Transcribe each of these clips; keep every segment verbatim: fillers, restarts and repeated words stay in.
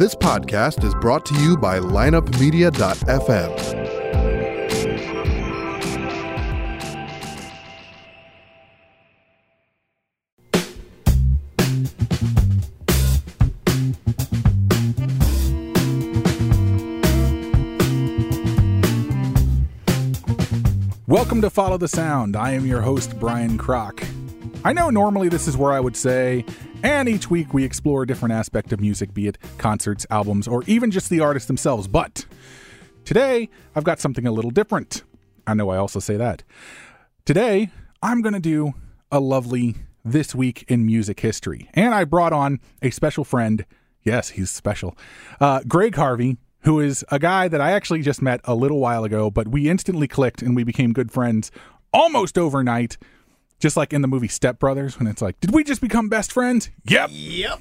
This podcast is brought to you by lineup media dot f m. Welcome to Follow the Sound. I am your host, Brian Kroc. I know normally this is where I would say, and each week we explore a different aspect of music, be it concerts, albums, or even just the artists themselves. But today, I've got something a little different. I know I also say that. Today, I'm going to do a lovely This Week in Music History. And I brought on a special friend. Yes, he's special. Uh, Greg Harvey, who is a guy that I actually just met a little while ago, but we instantly clicked and we became good friends almost overnight. Just like in the movie Step Brothers, when it's like, did we just become best friends? Yep. Yep.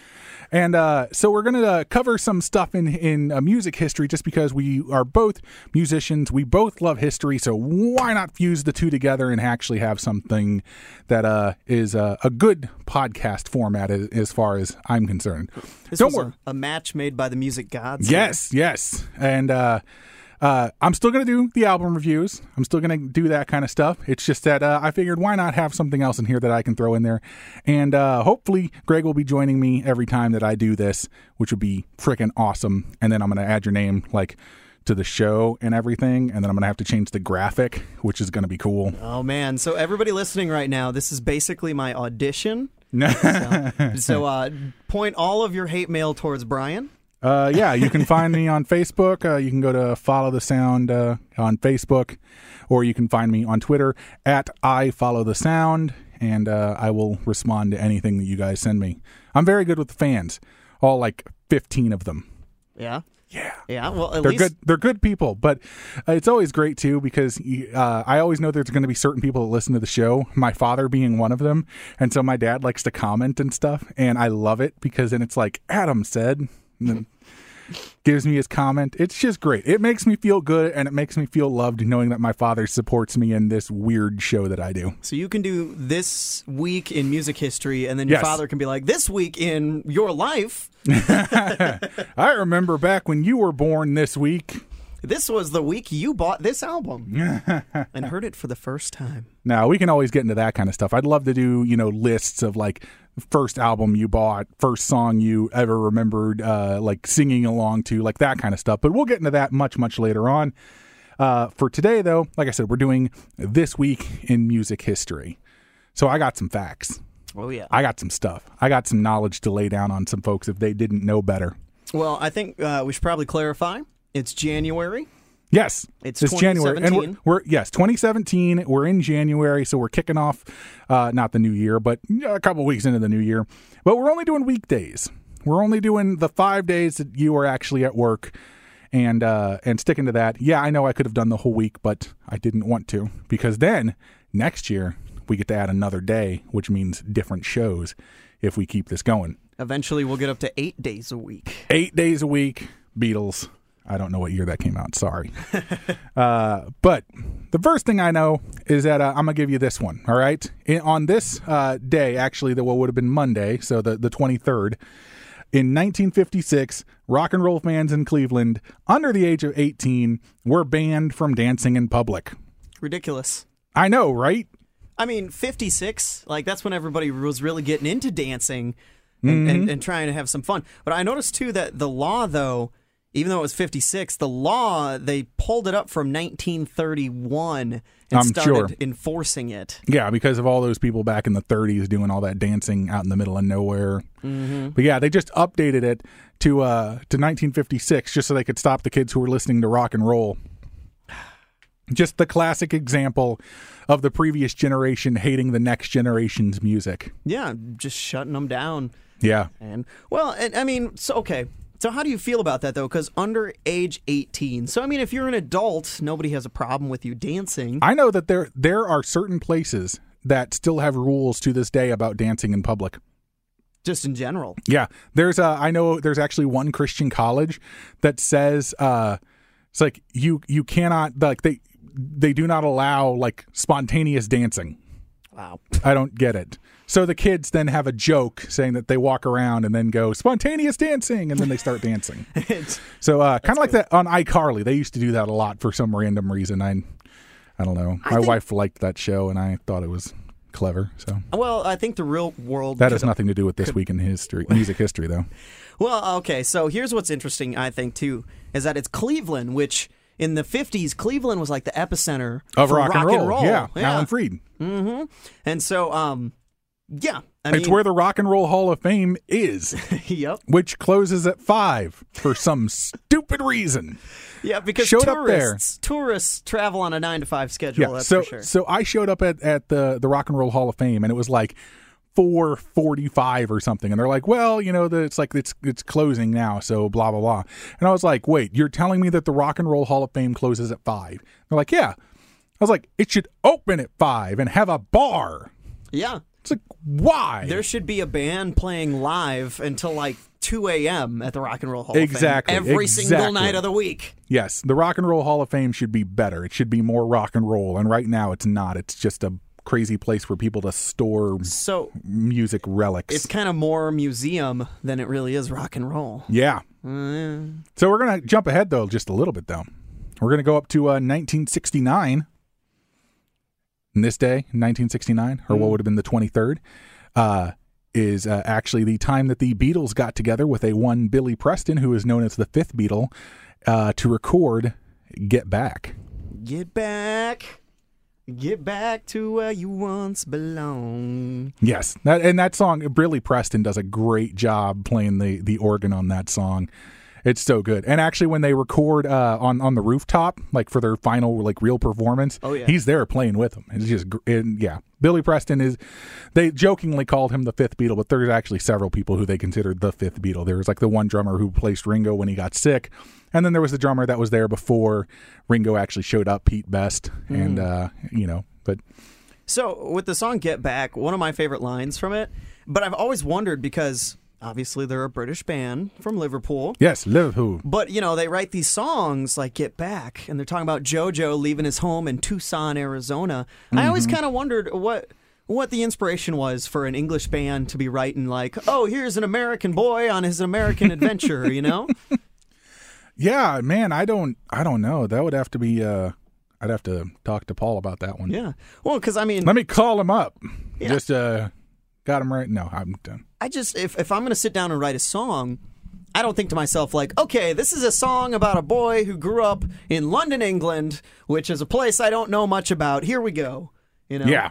And uh, so we're going to uh, cover some stuff in, in uh, music history just because we are both musicians. We both love history. So why not fuse the two together and actually have something that uh, is uh, a good podcast format as, as far as I'm concerned. This Don't was worry. A, a match made by the music gods. Yes, yes. And uh, uh, I'm still going to do the album reviews. I'm still going to do that kind of stuff. It's just that uh, I figured why not have something else in here that I can throw in there. And uh, hopefully Greg will be joining me every time that I do this, which would be freaking awesome. And then I'm going to add your name like to the show and everything. And then I'm going to have to change the graphic, which is going to be cool. Oh, man. So everybody listening right now, this is basically my audition. so so uh, point all of your hate mail towards Brian. Uh, yeah, you can find me on Facebook. Uh, you can go to Follow the Sound uh, on Facebook, or you can find me on Twitter at I Follow the Sound, and uh, I will respond to anything that you guys send me. I'm very good with the fans, all like fifteen of them. Yeah. Yeah. Yeah. Well, at they're least good. They're good people, but uh, it's always great too because uh, I always know there's going to be certain people that listen to the show. My father being one of them, and so my dad likes to comment and stuff, and I love it because then it's like Adam said. And then gives me his comment. It's just great. It makes me feel good, and it makes me feel loved knowing that my father supports me in this weird show that I do. So you can do This Week in Music History, and then your Yes. father can be like, This Week in Your Life. I remember back when you were born this week. This was the week you bought this album and heard it for the first time. Now, we can always get into that kind of stuff. I'd love to do, you know, lists of like first album you bought, first song you ever remembered, uh, like singing along to, like that kind of stuff. But we'll get into that much, much later on. Uh, for today, though, like I said, we're doing This Week in Music History. So I got some facts. Oh, yeah. I got some stuff. I got some knowledge to lay down on some folks if they didn't know better. Well, I think uh, we should probably clarify. It's January. Yes, It's January, and we're, twenty seventeen. we're yes, twenty seventeen. We're in January, so we're kicking off uh, not the new year, but a couple weeks into the new year. But we're only doing weekdays. We're only doing the five days that you are actually at work, and uh, and sticking to that. Yeah, I know I could have done the whole week, but I didn't want to because then next year we get to add another day, which means different shows if we keep this going. Eventually, we'll get up to eight days a week. Eight days a week, Beatles. I don't know what year that came out. Sorry. uh, but the first thing I know is that uh, I'm going to give you this one. All right. In, on this uh, day, actually, the what would have been Monday, so the, the twenty-third, in nineteen fifty-six, rock and roll fans in Cleveland under the age of eighteen were banned from dancing in public. Ridiculous. I know, right? I mean, fifty-six, like that's when everybody was really getting into dancing and, Mm-hmm. and, and trying to have some fun. But I noticed, too, that the law, though, even though it was fifty-six, the law, they pulled it up from nineteen thirty-one and I'm started sure. enforcing it. Yeah, because of all those people back in the thirties doing all that dancing out in the middle of nowhere. Mm-hmm. But yeah, they just updated it to uh, to nineteen fifty-six just so they could stop the kids who were listening to rock and roll. Just the classic example of the previous generation hating the next generation's music. Yeah, just shutting them down. Yeah. And well, and, I mean, so okay. So how do you feel about that, though? Because under age eighteen. So, I mean, if you're an adult, nobody has a problem with you dancing. I know that there there are certain places that still have rules to this day about dancing in public. Just in general. Yeah. There's a, I know there's actually one Christian college that says uh, it's like you you cannot, like they they do not allow like spontaneous dancing. Wow. I don't get it. So the kids then have a joke saying that they walk around and then go spontaneous dancing, and then they start dancing. So uh, kind of like good. that on iCarly. They used to do that a lot for some random reason. I, I don't know. I My think- wife liked that show, and I thought it was clever. So Well, I think the real world. that has could- nothing to do with this week in history, music history, though. Well, okay. So here's what's interesting, I think, too, is that it's Cleveland, which in the fifties, Cleveland was like the epicenter Of for rock, and roll. Yeah, Yeah. Alan Freed. Mm-hmm. And so, um, yeah. I It's mean, where the Rock and Roll Hall of Fame is, yep. which closes at five for some stupid reason. Yeah, because Showed up there. tourists tourists travel on a nine to five schedule. Yeah, that's so for sure. so I showed up at, at the, the Rock and Roll Hall of Fame, and it was like four forty-five or something, and they're like, well, you know, the, it's like it's it's closing now, so blah blah blah. And I was like, wait, you're telling me that the Rock and Roll Hall of Fame closes at five? They're like, yeah. I was like, it should open at five and have a bar. Yeah, It's like, why? there should be a band playing live until like two a.m. at the Rock and Roll Hall of Exactly, Fame every single exactly. night of the week. Yes, the Rock and Roll Hall of Fame should be better. It should be more rock and roll, and right now it's not. It's just a crazy place for people to store So music relics. it's kind of more museum than it really is rock and roll. Yeah. Mm. So we're going to jump ahead, though, just a little bit, though. We're going to go up to uh, nineteen sixty-nine. And this day, nineteen sixty-nine, or what would have been the twenty-third, uh, is uh, actually the time that the Beatles got together with a one Billy Preston, who is known as the fifth Beatle, uh, to record Get Back. Get back. Get back to where you once belonged. Yes, that, and that song, Billy Preston does a great job playing the, the organ on that song. It's so good. And actually, when they record uh, on on the rooftop, like for their final like real performance, Oh, yeah. he's there playing with them. It's just, gr- and yeah, Billy Preston is. They jokingly called him the fifth Beatle, but there's actually several people who they considered the fifth Beatle. There was like the one drummer who replaced Ringo when he got sick, and then there was the drummer that was there before Ringo actually showed up, Pete Best, and uh, you know, but. So, with the song Get Back, one of my favorite lines from it, but I've always wondered because obviously they're a British band from Liverpool. Yes, Liverpool. But, you know, they write these songs like Get Back, and they're talking about JoJo leaving his home in Tucson, Arizona. I always kind of wondered what what the inspiration was for an English band to be writing like, oh, here's an American boy on his American adventure, you know? Yeah, man, I don't, I don't know. That would have to be. Uh, I'd have to talk to Paul about that one. Yeah. Well, because, I mean, Let me call him up. Yeah. Just uh, got him right. No, I'm done. I just, if, if I'm going to sit down and write a song, I don't think to myself like, okay, this is a song about a boy who grew up in London, England, which is a place I don't know much about. Here we go. You know? Yeah.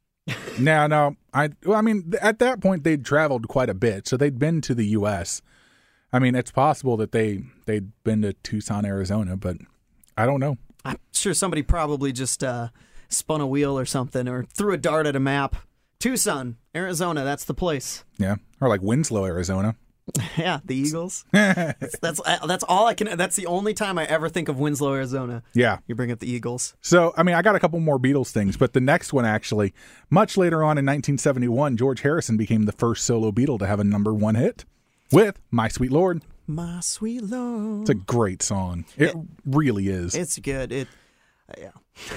no, no. I. Well, I mean, th- at that point they'd traveled quite a bit, so they'd been to the U S. I mean, it's possible that they they'd been to Tucson, Arizona, but I don't know. I'm sure somebody probably just uh, spun a wheel or something or threw a dart at a map. Tucson, Arizona, that's the place. Yeah, or like Winslow, Arizona. Yeah, the Eagles. that's, that's that's all I can. That's the only time I ever think of Winslow, Arizona. Yeah. You bring up the Eagles. So, I mean, I got a couple more Beatles things, but the next one actually, much later on in nineteen seventy-one, George Harrison became the first solo Beatle to have a number one hit with My Sweet Lord. My sweet Lord. It's a great song. It, It- really is. It's good. It. Yeah.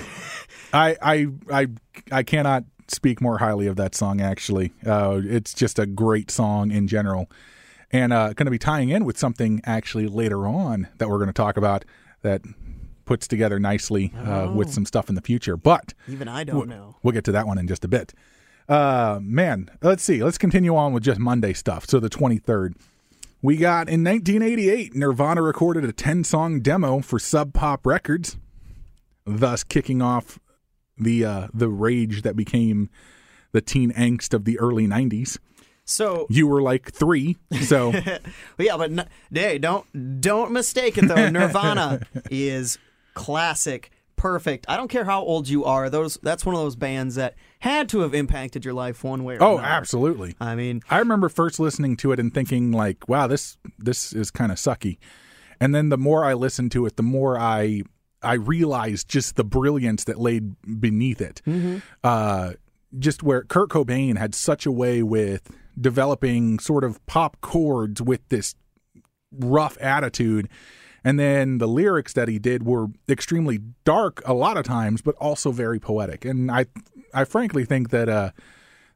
I, I, I, I cannot speak more highly of that song, actually. Uh, it's just a great song in general. And uh, going to be tying in with something actually later on that we're going to talk about that puts together nicely uh, with some stuff in the future. But Even I don't know. we'll get to that one in just a bit. Uh, man, let's see. Let's continue on with just Monday stuff. So the twenty-third. We got in nineteen eighty-eight, Nirvana recorded a ten-song demo for Sub Pop Records, thus kicking off the uh, the rage that became the teen angst of the early nineties. So You were like three, so yeah, but n- hey, don't don't mistake it though. Nirvana is classic, perfect. I don't care how old you are. Those that's one of those bands that had to have impacted your life one way or oh, another. absolutely. I mean, I remember first listening to it and thinking like, wow, this this is kind of sucky. And then the more I listened to it, the more I I realized just the brilliance that lay beneath it. Mm-hmm. Uh, just where Kurt Cobain had such a way with developing sort of pop chords with this rough attitude. And then the lyrics that he did were extremely dark a lot of times, but also very poetic. And I I frankly think that uh,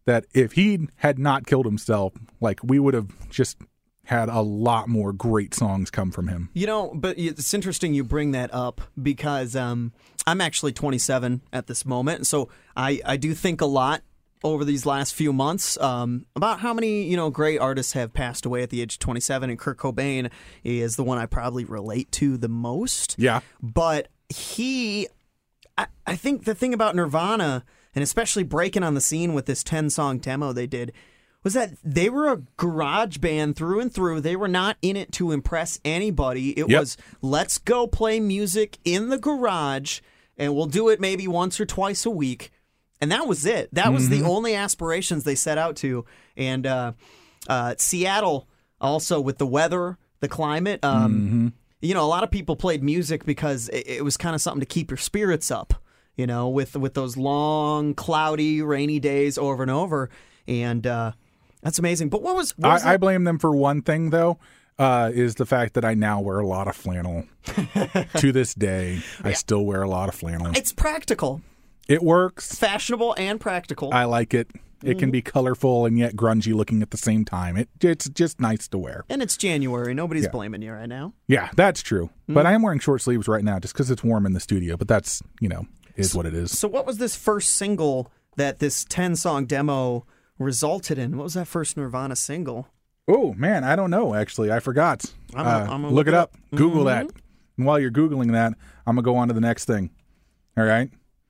that if he had not killed himself, like we would have just had a lot more great songs come from him. You know, but it's interesting you bring that up because um, I'm actually twenty-seven at this moment, so I, I do think a lot over these last few months um, about how many, you know, great artists have passed away at the age of twenty-seven, and Kurt Cobain is the one I probably relate to the most. Yeah. But he, I, I think the thing about Nirvana, and especially breaking on the scene with this ten-song demo they did, was that they were a garage band through and through. They were not in it to impress anybody. It Yep. was, let's go play music in the garage, and we'll do it maybe once or twice a week. And that was it. That was Mm-hmm. the only aspirations they set out to. And uh, uh, Seattle, also with the weather, the climate, um, Mm-hmm. you know, a lot of people played music because it, it was kind of something to keep your spirits up, you know, with, with those long, cloudy, rainy days over and over. And uh, that's amazing. But what was, what was I, I that- blame them for one thing, though, uh, is the fact that I now wear a lot of flannel. To this day, I still wear a lot of flannel. It's practical, It works. fashionable, and practical. I like it. It can be colorful and yet grungy looking at the same time. It It's just nice to wear. and it's January. Nobody's Yeah. blaming you right now. Yeah, that's true. But I am wearing short sleeves right now just because it's warm in the studio. But that's, you know, is what it is. So what was this first single that this ten-song demo resulted in? What was that first Nirvana single? Oh, man, I don't know, actually. I forgot. I'm Uh, gonna- I'm gonna look, look it it up. up. Google that. And while you're Googling that, I'm going to go on to the next thing. All right?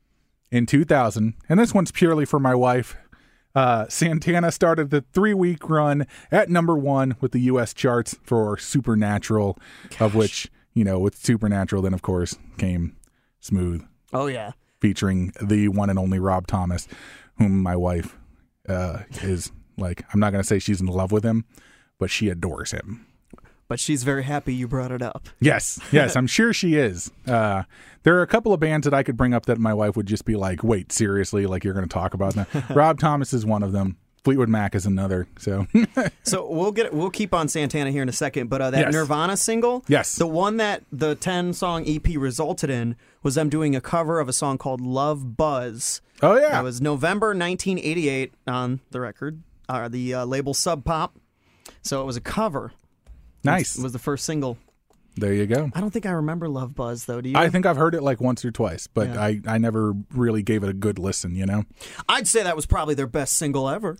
In two thousand, and this one's purely for my wife, uh, Santana started the three-week run at number one with the U S charts for Supernatural, of which, you know, with Supernatural, then, of course, came Smooth, Oh, yeah. featuring the one and only Rob Thomas, whom my wife uh, is, like, I'm not going to say she's in love with him, but she adores him. But she's very happy you brought it up. Yes, yes, I'm sure she is. Uh, there are a couple of bands that I could bring up that my wife would just be like, wait, seriously? Like, you're going to talk about that? Rob Thomas is one of them. Fleetwood Mac is another. So, So we'll get we'll keep on Santana here in a second, but uh, that Yes. Nirvana single, Yes. the one that the ten-song E P resulted in was them doing a cover of a song called Love Buzz. oh, yeah. That was November nineteen eighty-eight on the record, or the uh, label Sub Pop. So it was a cover. Nice. It was the first single. There you go. I don't think I remember Love Buzz, though. Do you? I think I've heard it like once or twice, but Yeah. I, I never really gave it a good listen, you know? I'd say that was probably their best single ever.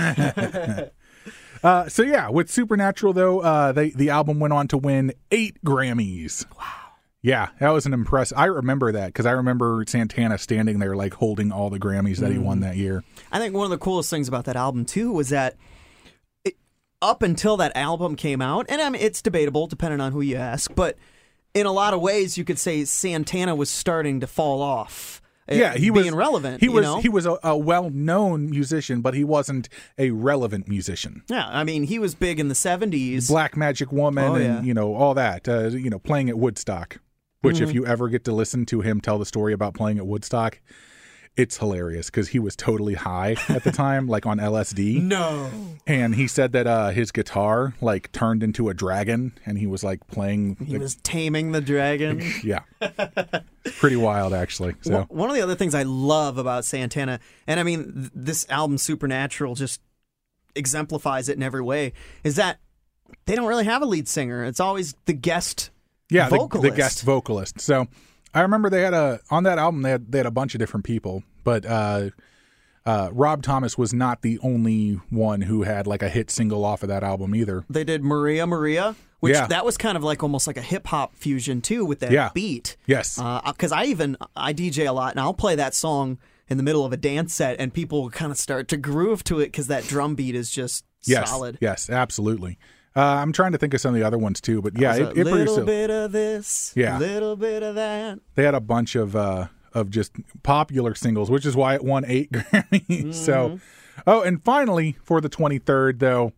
Uh, so, yeah, with Supernatural, though, uh, they the album went on to win eight Grammys. Wow. Yeah, that was an impress. I remember that because I remember Santana standing there, like, holding all the Grammys that he won that year. I think one of the coolest things about that album, too, was that it, up until that album came out, and I mean, it's debatable depending on who you ask, but in a lot of ways, you could say Santana was starting to fall off. uh, Yeah, he being was relevant. He you was know? he was a, a well-known musician, but he wasn't a relevant musician. Yeah, I mean, he was big in the seventies. Black Magic Woman, Oh, and yeah. you know all that. Uh, you know, playing at Woodstock. Which, Mm-hmm. if you ever get to listen to him tell the story about playing at Woodstock, it's hilarious because he was totally high at the time, like on L S D. No. And he said that uh, his guitar like turned into a dragon, and he was like playing. He was taming the dragon. Yeah, pretty wild actually. So One- One of the other things I love about Santana, and I mean, th- this album Supernatural just exemplifies it in every way, is that they don't really have a lead singer. It's always the guest yeah, the, the vocalist. guest vocalist. So I remember they had a on that album they had they had a bunch of different people, but uh, uh, Rob Thomas was not the only one who had like a hit single off of that album either. They did Maria Maria, which Yeah. that was kind of like almost like a hip hop fusion too with that Yeah. beat. Yes. Because I even I D J a lot, and I'll play that song in the middle of a dance set, and people will kind of start to groove to it because that drum beat is just Yes, solid. yes, absolutely. Uh, I'm trying to think of some of the other ones too, but yeah, It it, was a it little produced. A, bit of this, Yeah. a little bit of that. they had a bunch of uh, of just popular singles, which is why it won eight Grammys. So, oh, and finally for the twenty-third, though,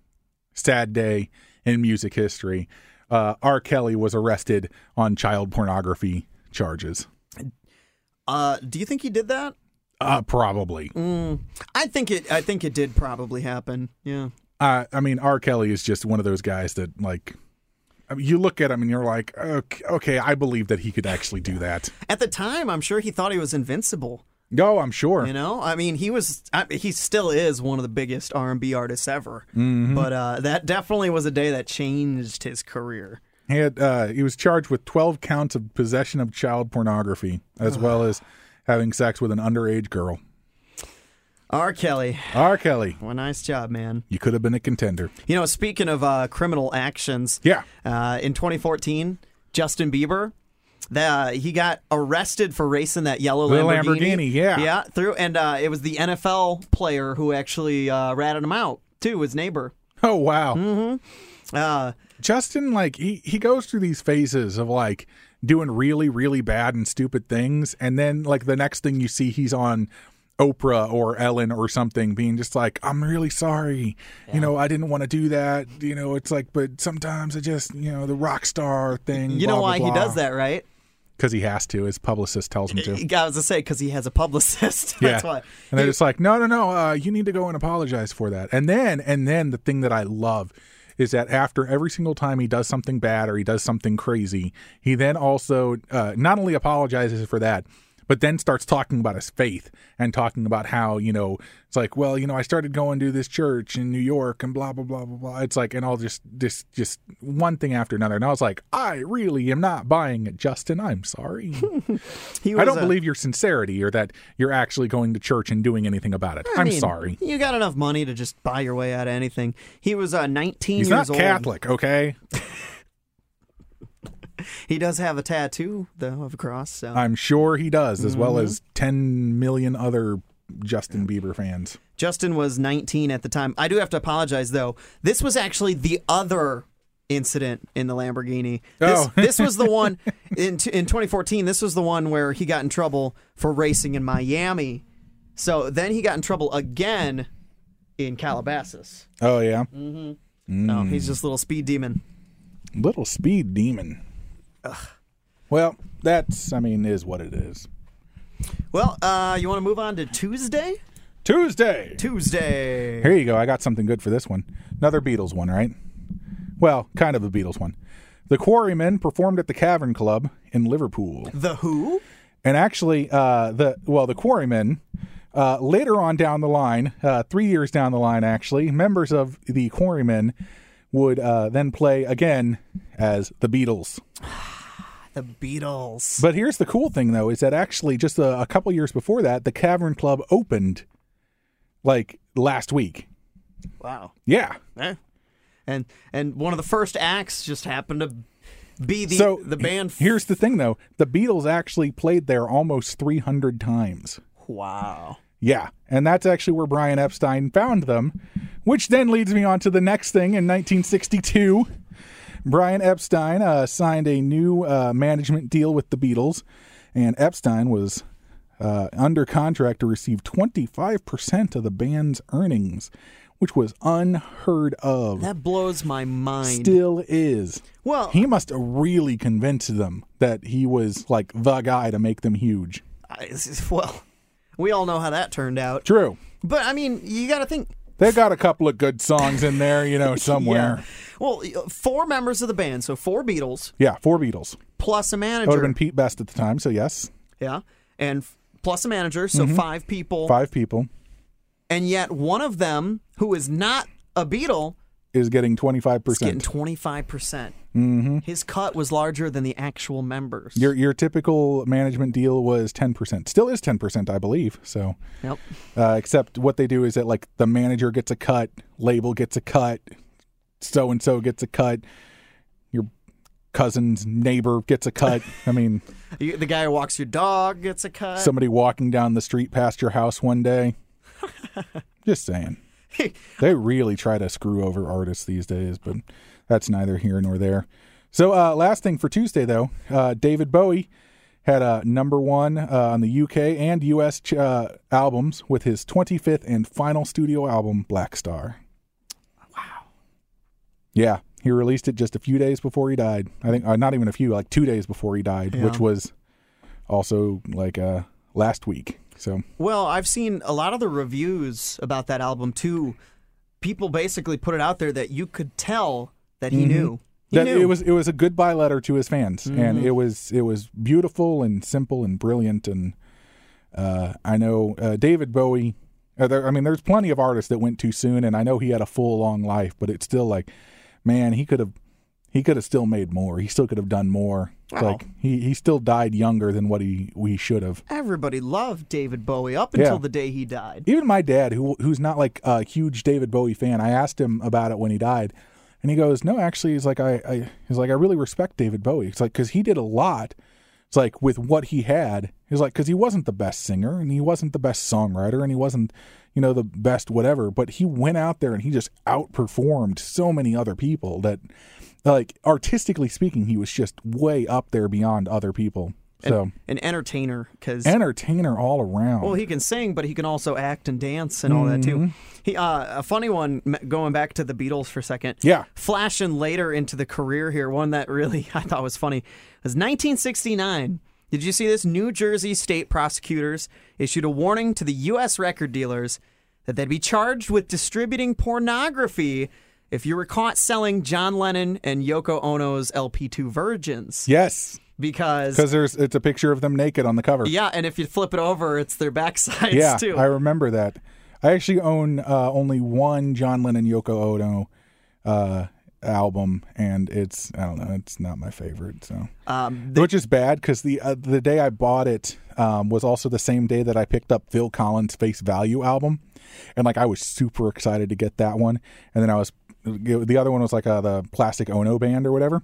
sad day in music history. Uh, R. Kelly was arrested on child pornography charges. Uh, do you think he did that? Uh, probably. I think it. I think it did probably happen. Yeah. Uh, I mean, R. Kelly is just one of those guys that, like, I mean, you look at him and you're like, okay, okay, I believe that he could actually do that. At the time, I'm sure he thought he was invincible. Oh, I'm sure. You know, I mean, he was, I, he still is one of the biggest R and B artists ever. Mm-hmm. But uh, that definitely was a day that changed his career. He had uh, he was charged with twelve counts of possession of child pornography, as well as having sex with an underage girl. R. Kelly. R. Kelly. Well, nice job, man. You could have been a contender. You know, speaking of uh, criminal actions, Yeah. uh, in twenty fourteen, Justin Bieber, the, uh, he got arrested for racing that yellow The Lamborghini. Lamborghini, yeah. Yeah, through, and uh, it was the N F L player who actually uh, ratted him out, too, his neighbor. Oh, wow. Mm-hmm. Uh, Justin, like, he, he goes through these phases of, like, doing really, really bad and stupid things. And then, like, the next thing you see, he's on Oprah or Ellen or something being just like, I'm really sorry. Yeah. You know, I didn't want to do that. You know, it's like, but sometimes I just, you know, the rock star thing. You blah, know why blah, he blah. does that, right? Because he has to. His publicist tells him to. I was to say, because he has a publicist. That's yeah. why. And they're he, just like, no, no, no. Uh, you need to go and apologize for that. And then, and then the thing that I love is that after every single time he does something bad or he does something crazy, he then also uh, not only apologizes for that, but then starts talking about his faith and talking about how, you know, it's like, well, you know, I started going to this church in New York and blah, blah, blah, blah, blah. It's like, and all just, just, just one thing after another. And I was like, I really am not buying it, Justin. I'm sorry. he was I don't a, believe your sincerity or that you're actually going to church and doing anything about it. I I'm mean, sorry. You got enough money to just buy your way out of anything. He was uh, nineteen He's years not old. Catholic, okay? He does have a tattoo, though, of a cross. So. I'm sure he does, as Mm-hmm. well as ten million other Justin Bieber fans. Justin was nineteen at the time. I do have to apologize, though. This was actually the other incident in the Lamborghini. This, Oh. this was the one in in twenty fourteen. This was the one where he got in trouble for racing in Miami. So then he got in trouble again in Calabasas. Oh, yeah? Mm-hmm. Mm. No, he's just a little speed demon. Little speed demon. Ugh. Well, that's, I mean, is what it is. Well, uh, you want to move on to Tuesday? Tuesday. Tuesday. Here you go. I got something good for this one. Another Beatles one, right? Well, kind of a Beatles one. The Quarrymen performed at the Cavern Club in Liverpool. The Who? And actually, uh, the well, the Quarrymen, uh, later on down the line, uh, three years down the line, actually, members of the Quarrymen would uh, then play again as the Beatles. The Beatles. But here's the cool thing, though, is that actually just a, a couple years before that, the Cavern Club opened, like, last week. Wow. Yeah. Eh. And and one of the first acts just happened to be the so the band. F- here's the thing, though. The Beatles actually played there almost three hundred times. wow. Yeah, and that's actually where Brian Epstein found them, which then leads me on to the next thing. In nineteen sixty-two, Brian Epstein uh, signed a new uh, management deal with the Beatles, and Epstein was uh, under contract to receive twenty-five percent of the band's earnings, which was unheard of. That blows my mind. Still is. Well, He must have really convinced them that he was like the guy to make them huge. I, well, we all know how that turned out. True. But I mean, you got to think. They got a couple of good songs in there, you know, somewhere. Yeah. Well, four members of the band, so four Beatles Yeah, four Beatles. plus a That manager. would have been Pete Best at the time, so yes. Yeah, and f- plus a manager, so five people. Five people And yet one of them, who is not a Beatle, is getting twenty-five is getting percent. twenty-five percent. Mm-hmm. His cut was larger than the actual members. Your your typical management deal was ten percent. Still is ten percent, I believe. So, Yep. uh, except what they do is that like the manager gets a cut, label gets a cut, so and so gets a cut, your cousin's neighbor gets a cut. I mean, You- The guy who walks your dog gets a cut. somebody walking down the street past your house one day. Just saying. They really try to screw over artists these days, but that's neither here nor there. So uh, last thing for Tuesday, though, uh, David Bowie had a number one uh, on the U K and U S ch- uh, albums with his twenty-fifth and final studio album, Black Star. Wow. Yeah, he released it just a few days before he died. I think uh, not even a few, like two days before he died, Yeah. which was also like uh, last week. So Well, I've seen a lot of the reviews about that album, too. People basically put it out there that you could tell that he knew. He that knew. it was it was a goodbye letter to his fans, and it was it was beautiful and simple and brilliant, and Uh, I know uh, David Bowie. Uh, there, I mean, there's plenty of artists that went too soon, and I know he had a full, long life, but it's still like, man, he could have, he could have still made more. He still could have done more. Wow. Like he, he still died younger than what he we should have. Everybody loved David Bowie up until Yeah. the day he died. Even my dad, who who's not like a huge David Bowie fan, I asked him about it when he died, and he goes, "No, actually, he's like I, I he's like I really respect David Bowie. It's like because he did a lot. It's like with what he had. He's like because he wasn't the best singer and he wasn't the best songwriter and he wasn't, you know, the best whatever. But he went out there and he just outperformed so many other people that, like artistically speaking, he was just way up there beyond other people. So An, an entertainer, because entertainer all around. well, he can sing, but he can also act and dance and all that too. He uh, a funny one m- going back to the Beatles for a second. Yeah. flashing later into the career here. One that really I thought was funny was nineteen sixty-nine. Did you see this? New Jersey state prosecutors issued a warning to the U S record dealers that they'd be charged with distributing pornography if you were caught selling John Lennon and Yoko Ono's L P two Virgins. Yes. Because Because there's it's a picture of them naked on the cover. yeah, and if you flip it over, it's their backsides Yeah, too. I remember that. I actually own uh, only one John Lennon Yoko Ono uh, album, and it's I don't know, it's not my favorite. So, Um, they- which is bad because the uh, the day I bought it um, was also the same day that I picked up Phil Collins' Face Value album, and like I was super excited to get that one, and then I was the other one was like uh, the Plastic Ono Band or whatever,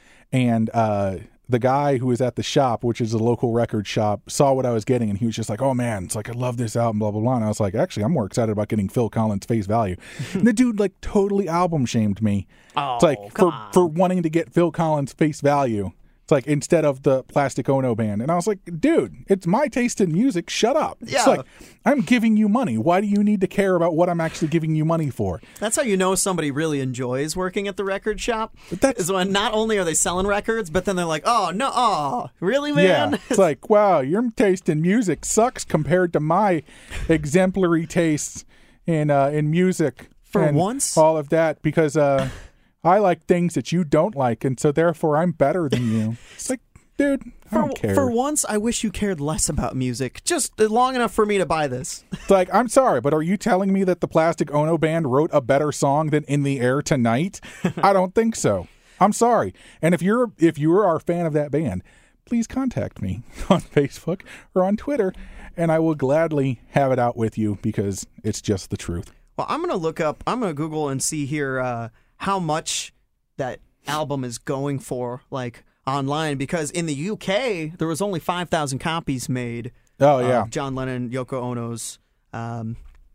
and. uh The guy who was at the shop, which is a local record shop, saw what I was getting, and he was just like, "Oh man, it's like I love this album, blah blah blah." And I was like, "Actually, I'm more excited about getting Phil Collins' Face Value." And the dude like totally album shamed me. oh, It's like come for on. for wanting to get Phil Collins' Face Value. It's like instead of the Plastic Ono Band, and I was like, "Dude, it's my taste in music. Shut up." Yeah. It's like I'm giving you money. Why do you need to care about what I'm actually giving you money for? That's how you know somebody really enjoys working at the record shop. that's- Is when not only are they selling records, but then they're like, "Oh no, oh really, man?" Yeah, it's like, wow, your taste in music sucks compared to my exemplary tastes in uh, in music. For and once? all of that because uh, I like things that you don't like, and so therefore I'm better than you. It's like, dude, I For, don't care. for once, I wish you cared less about music, just long enough for me to buy this. It's like, I'm sorry, but are you telling me that the Plastic Ono Band wrote a better song than In the Air Tonight? I don't think so. I'm sorry. And if you're if you are a fan of that band, please contact me on Facebook or on Twitter, and I will gladly have it out with you because it's just the truth. Well, I'm gonna look up. I'm gonna Google and see here uh, how much that album is going for, like online, because in the U K there was only five thousand copies made. Oh, yeah. Of John Lennon, Yoko Ono's um,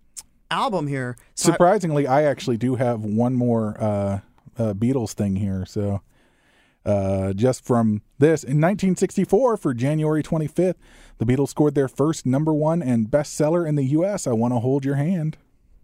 album here. So I- Surprisingly, I actually do have one more uh, uh, Beatles thing here. So uh, just from this, in nineteen sixty-four, for January twenty-fifth, the Beatles scored their first number one and bestseller in the U S, I Want to Hold Your Hand.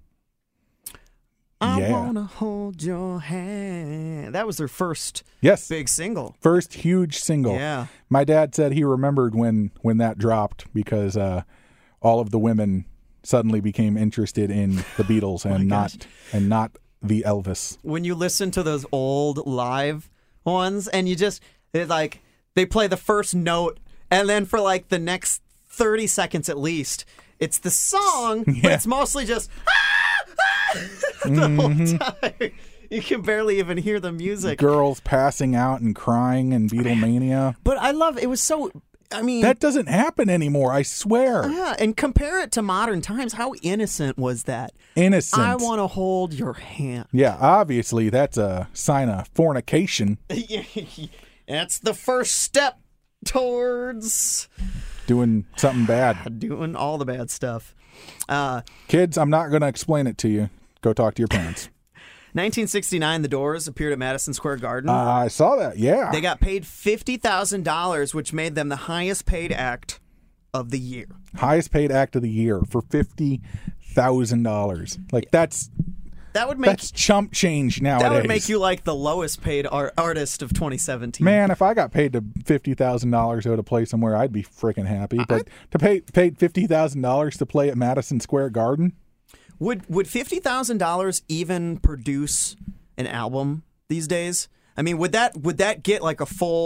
I Yeah. wanna hold your hand. That was their first Yes. big single. First huge single. Yeah. My dad said he remembered when, when that dropped because uh, all of the women suddenly became interested in the Beatles and not and not the Elvis. When you listen to those old live ones and you just, it's like, they play the first note and then for like the next thirty seconds at least, it's the song, but Yeah. it's mostly just the whole time. You can barely even hear the music. Girls passing out and crying and Beatlemania. But I love, it was so, I mean... That doesn't happen anymore, I swear. yeah, and compare it to modern times. How innocent was that? Innocent. I want to hold your hand. Yeah, obviously that's a sign of fornication. That's the first step towards Doing something bad. doing all the bad stuff. Uh, Kids, I'm not going to explain it to you. Go talk to your parents. nineteen sixty-nine, The Doors appeared at Madison Square Garden. Uh, I saw that, yeah. They got paid fifty thousand dollars, which made them the highest paid act of the year. Highest paid act of the year for fifty thousand dollars. Like, that's That would make that's chump change nowadays. that would make you like the lowest paid art- artist of twenty seventeen. Man, if I got paid to fifty thousand dollars to play somewhere, I'd be freaking happy. But to pay paid fifty thousand dollars to play at Madison Square Garden? Would would fifty thousand dollars even produce an album these days? I mean, would that would that get like a full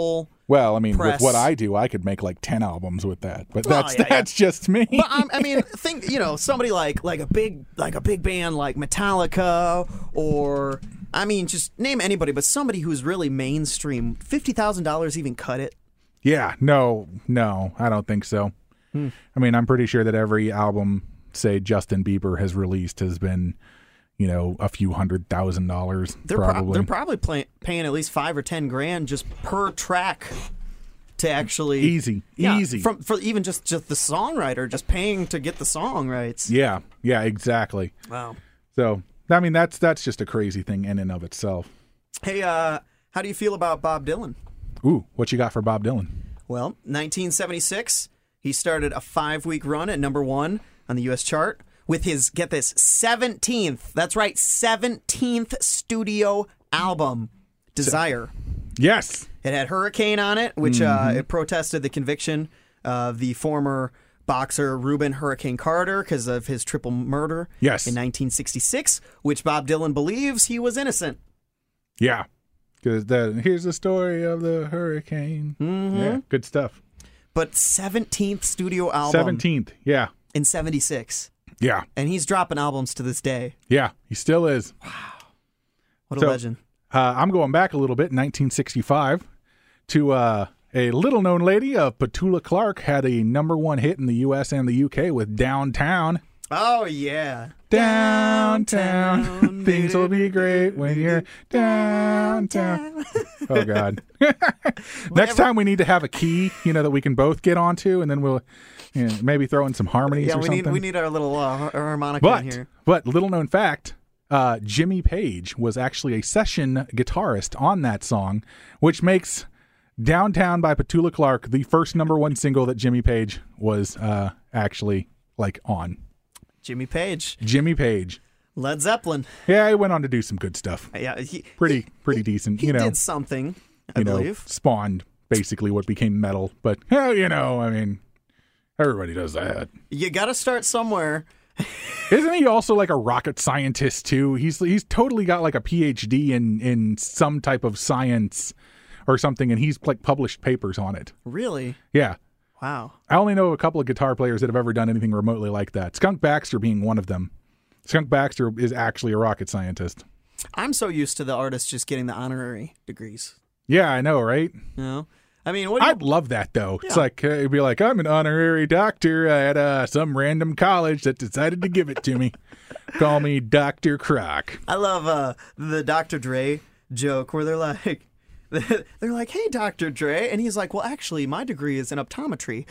Well, I mean, press. with what I do, I could make like ten albums with that, but Well, that's yeah, that's just me. But um, I mean, think you know somebody like like a big like a big band like Metallica, or I mean, just name anybody, but somebody who's really mainstream. Fifty thousand dollars even cut it. Yeah, no, no, I don't think so. Hmm. I mean, I'm pretty sure that every album, say Justin Bieber has released, has been, you know, a few hundred thousand dollars. They're probably. Pro- they're probably play- paying at least five or ten grand just per track to actually easy, yeah, easy. from for even just just the songwriter just paying to get the song rights. Yeah, yeah, exactly. Wow. So, I mean, that's that's just a crazy thing in and of itself. Hey, uh, how do you feel about Bob Dylan? Ooh, what you got for Bob Dylan? Well, nineteen seventy-six, he started a five-week run at number one on the U S chart with his, get this, seventeenth, that's right, seventeenth studio album, Desire. Yes. It had Hurricane on it, which Mm-hmm. uh, it protested the conviction of the former boxer Reuben Hurricane Carter because of his triple murder Yes. in nineteen sixty-six, which Bob Dylan believes he was innocent. Yeah. Because the here's the story of the hurricane. Mm-hmm. Yeah, good stuff. But seventeenth studio album seventeenth. Yeah. in seventy-six. Yeah. And he's dropping albums to this day. Yeah. He still is. What a So, legend. Uh, I'm going back a little bit, nineteen sixty-five, to uh, a little-known lady of Petula Clark had a number one hit in the U S and the U K with Downtown. Oh, yeah. Downtown, things will be great when you're downtown. Oh, God. Next time we need to have a key, you know, that we can both get onto, and then we'll you know, maybe throw in some harmonies Yeah, or we something. need we need our little uh, har- harmonica But, in here. but little known fact, uh, Jimmy Page was actually a session guitarist on that song, which makes Downtown by Petula Clark the first number one single that Jimmy Page was uh, actually like on. Jimmy Page, Jimmy Page. Led Zeppelin. Yeah, he went on to do some good stuff. Yeah, he Pretty pretty decent. he you know, did something, I you know, believe. spawned basically what became metal. But hell, you know, I mean, everybody does that. You got to start somewhere. Isn't he also like a rocket scientist too? He's he's totally got like a P H D in in some type of science or something, and he's like published papers on it. Really? Yeah. Wow. I only know a couple of guitar players that have ever done anything remotely like that. Skunk Baxter being one of them. Skunk Baxter is actually a rocket scientist. I'm so used to the artists just getting the honorary degrees. Yeah, I know, right? You know? I mean, what do you, I'd love that, though. It's Yeah. like, uh, it'd be like, I'm an honorary doctor at uh, some random college that decided to give it to me. Call me Doctor Croc. I love uh, the Doctor Dre joke where they're like, they're like, hey, Doctor Dre. And he's like, well, actually, my degree is in optometry.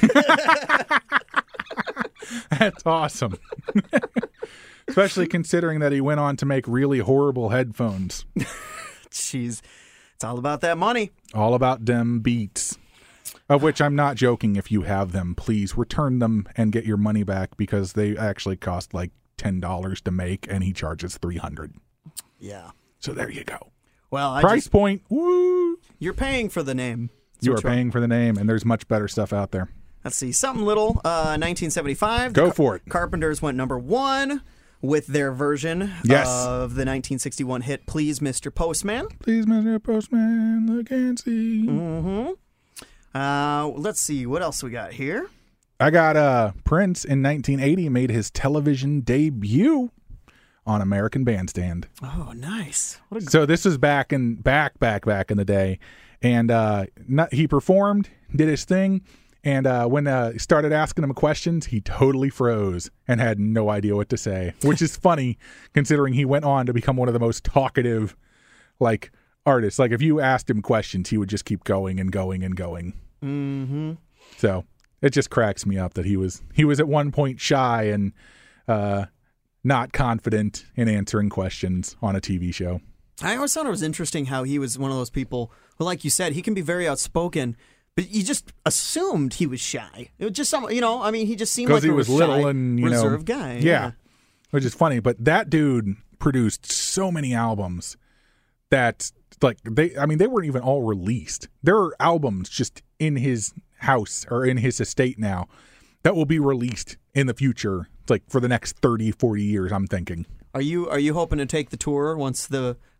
That's awesome. Especially considering that he went on to make really horrible headphones. Jeez. It's all about that money. All about them beats. Of which I'm not joking. If you have them, please return them and get your money back because they actually cost like ten dollars to make and he charges three hundred dollars. Yeah. So there you go. Well, I Price just, point. Woo! you're paying for the name. That's You are what you're- paying for the name, and there's much better stuff out there. Let's see. Something Little, uh, nineteen seventy-five. Go The for it. Carpenters went number one with their version Yes. of the nineteen sixty-one hit Please, Mister Postman. Please, Mister Postman, look and see. Mm-hmm. Uh, let's see. What else we got here? I got uh, Prince in nineteen eighty made his television debut on American Bandstand. Oh, nice. What a So this was back in back back back in the day, and uh, not, he performed, did his thing, and uh, when uh, he started asking him questions, he totally froze and had no idea what to say, which is funny considering he went on to become one of the most talkative, like artists. Like if you asked him questions, he would just keep going and going and going. Mm-hmm. So it just cracks me up that he was he was at one point shy and uh, not confident in answering questions on a T V show. I always thought it was interesting how he was one of those people who, like you said, he can be very outspoken, but you just assumed he was shy. It was just some, you know, I mean, he just seemed like Because he a was shy, little and, you know, reserved guy. Yeah, which is funny. But that dude produced so many albums that, like, they, I mean, they weren't even all released. There are albums just in his house or in his estate now that will be released in the future, like for the next thirty, forty years, I'm thinking. Are you are you hoping to take the tour once the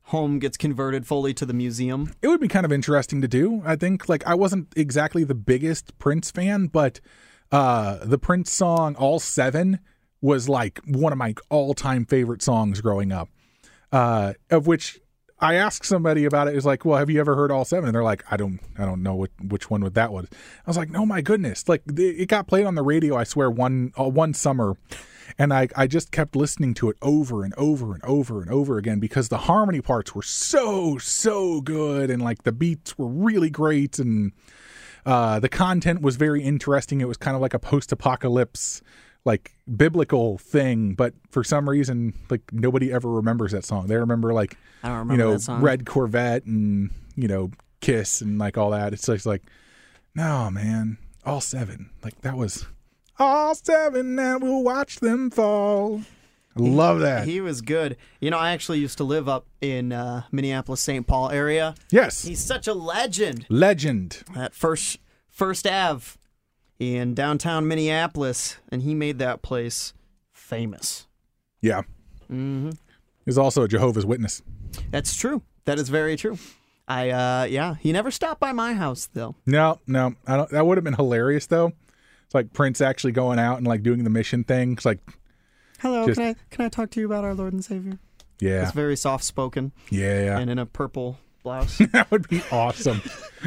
home gets converted fully to the museum. It would be kind of interesting to do, I think. Like, I wasn't exactly the biggest Prince fan, but uh, the Prince song All Seven was like one of my all-time favorite songs growing up, uh, of which I asked somebody about it. It was like, well, have you ever heard All Seven? And they're like, I don't I don't know what, which one that was. I was like, no, my goodness. Like, it got played on the radio, I swear, one uh, one summer. And I, I just kept listening to it over and over and over and over again because the harmony parts were so, so good. And like the beats were really great. And uh, the content was very interesting. It was kind of like a post-apocalypse, like biblical thing. But for some reason, like nobody ever remembers that song. They remember like, I don't remember you know, that song. Red Corvette and, you know, Kiss and like all that. It's just like, no, man, All Seven. Like that was... All seven, and we'll watch them fall. I love that. He was good. You know, I actually used to live up in uh, Minneapolis, Saint Paul area. Yes. He's such a legend. Legend. That first First Ave in downtown Minneapolis, and he made that place famous. Yeah. Mm-hmm. He's also a Jehovah's Witness. That's true. That is very true. I, uh, yeah, he never stopped by my house, though. No, no. I don't. That would have been hilarious, though. It's like Prince actually going out and like doing the mission thing. It's like, hello, just, can I can I talk to you about our Lord and Savior? yeah, It's very soft spoken. yeah, And in a purple blouse. that would be awesome.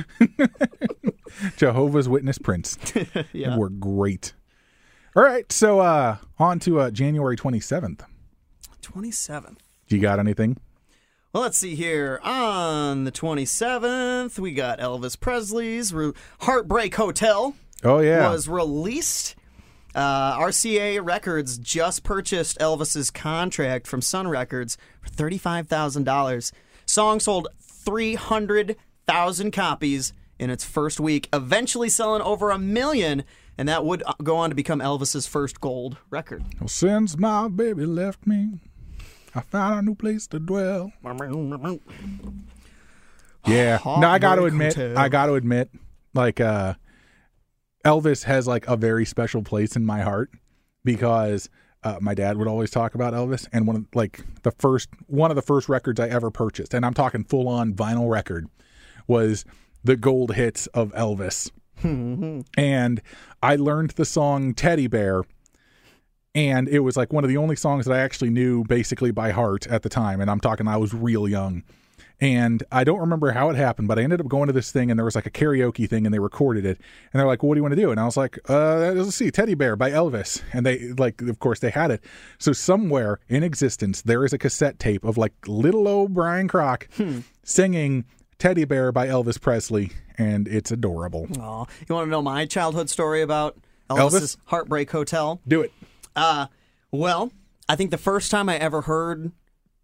Jehovah's Witness Prince. Yeah. Were great. All right, so uh, on to uh, January twenty-seventh. twenty-seventh. Do you got anything? Well, let's see here. On the twenty-seventh, we got Elvis Presley's Re- Heartbreak Hotel. Oh, yeah. Was released. Uh, R C A Records just purchased Elvis's contract from Sun Records for thirty-five thousand dollars. Song sold three hundred thousand copies in its first week, eventually selling over a million, and that would go on to become Elvis's first gold record. Well, since my baby left me, I found a new place to dwell. Yeah. No, I got to admit, Hotel. I got to admit, like, uh, Elvis has like a very special place in my heart because uh, my dad would always talk about Elvis, and one of like the first one of the first records I ever purchased, and I'm talking full on vinyl record, was the gold hits of Elvis. And I learned the song Teddy Bear, and it was like one of the only songs that I actually knew basically by heart at the time, and I'm talking I was real young. And I don't remember how it happened, but I ended up going to this thing, and there was like a karaoke thing, and they recorded it. And they're like, well, what do you want to do? And I was like, uh, let's see, Teddy Bear by Elvis. And they, like, of course, they had it. So somewhere in existence, there is a cassette tape of like little old Brian Kroc hmm. singing Teddy Bear by Elvis Presley, and it's adorable. Aw. You want to know my childhood story about Elvis's Elvis? Heartbreak Hotel? Do it. Uh, well, I think the first time I ever heard...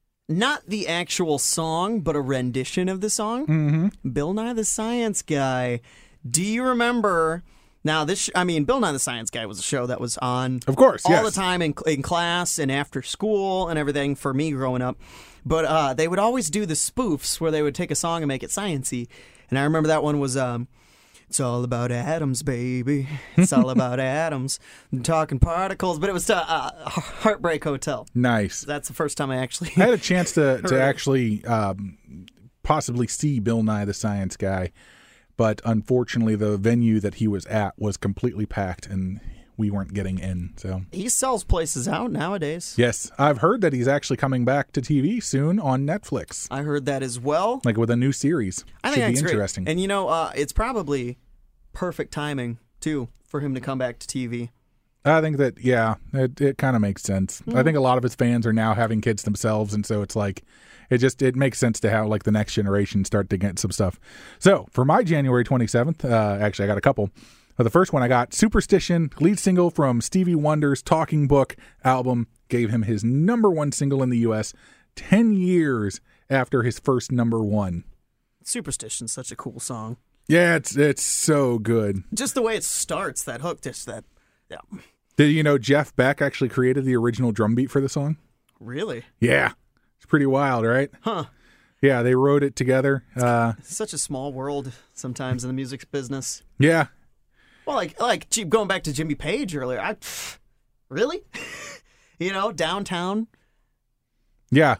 not the actual song, but a rendition of the song. Mm-hmm. Bill Nye the Science Guy. Do you remember? Now, this, sh- I mean, Bill Nye the Science Guy was a show that was on Of course, all yes. the time in, in class and after school and everything for me growing up. But uh, they would always do the spoofs where they would take a song and make it science-y. And I remember that one was... Um, It's all about atoms, baby. It's all about atoms. I'm talking particles, but it was uh, uh, Heartbreak Hotel. Nice. That's the first time I actually... I had a chance to, to actually um, possibly see Bill Nye the Science Guy, but unfortunately the venue that he was at was completely packed, and we weren't getting in. So He sells places out nowadays. yes, I've heard that he's actually coming back to T V soon on Netflix, I heard that as well. like with a new series. I think Should that's be great. interesting. And you know, uh, it's probably perfect timing, too, for him to come back to T V. I think that, yeah, it, it kind of makes sense. Mm-hmm. I think a lot of his fans are now having kids themselves, and so it's like, it just, it makes sense to have like the next generation start to get some stuff. So for my January twenty-seventh, uh, actually I got a couple. Uh, the first one I got, Superstition, lead single from Stevie Wonder's Talking Book album, gave him his number one single in the U S ten years after his first number one. Superstition's such a cool song. Yeah, it's it's so good. Just the way it starts, that hook, just that, yeah. Did you know Jeff Beck actually created the original drum beat for the song? Really? Yeah. It's pretty wild, right? Huh. Yeah, they wrote it together. Uh, Such a small world sometimes in the music business. yeah. Well, like, like gee, going back to Jimmy Page earlier, I, pff, really? You know, downtown. Yeah.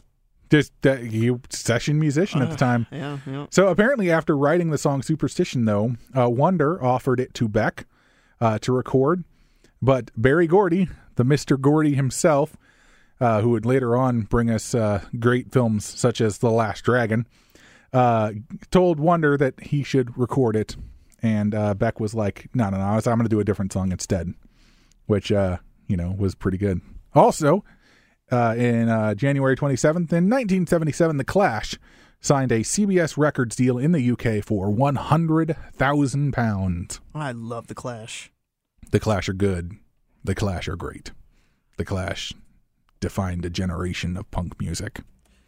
Just uh, he session musician at the time. Uh, yeah, yeah. So apparently after writing the song Superstition, though, uh, Wonder offered it to Beck uh, to record. But Barry Gordy, the Mister Gordy himself, uh, who would later on bring us uh, great films such as The Last Dragon, uh, told Wonder that he should record it. And uh, Beck was like, no, no, no, I'm going to do a different song instead, which, uh, you know, was pretty good. Also, uh, in uh, January twenty-seventh, in nineteen seventy-seven, The Clash signed a C B S Records deal in the U K for one hundred thousand pounds. I love The Clash. The Clash are good. The Clash are great. The Clash defined a generation of punk music.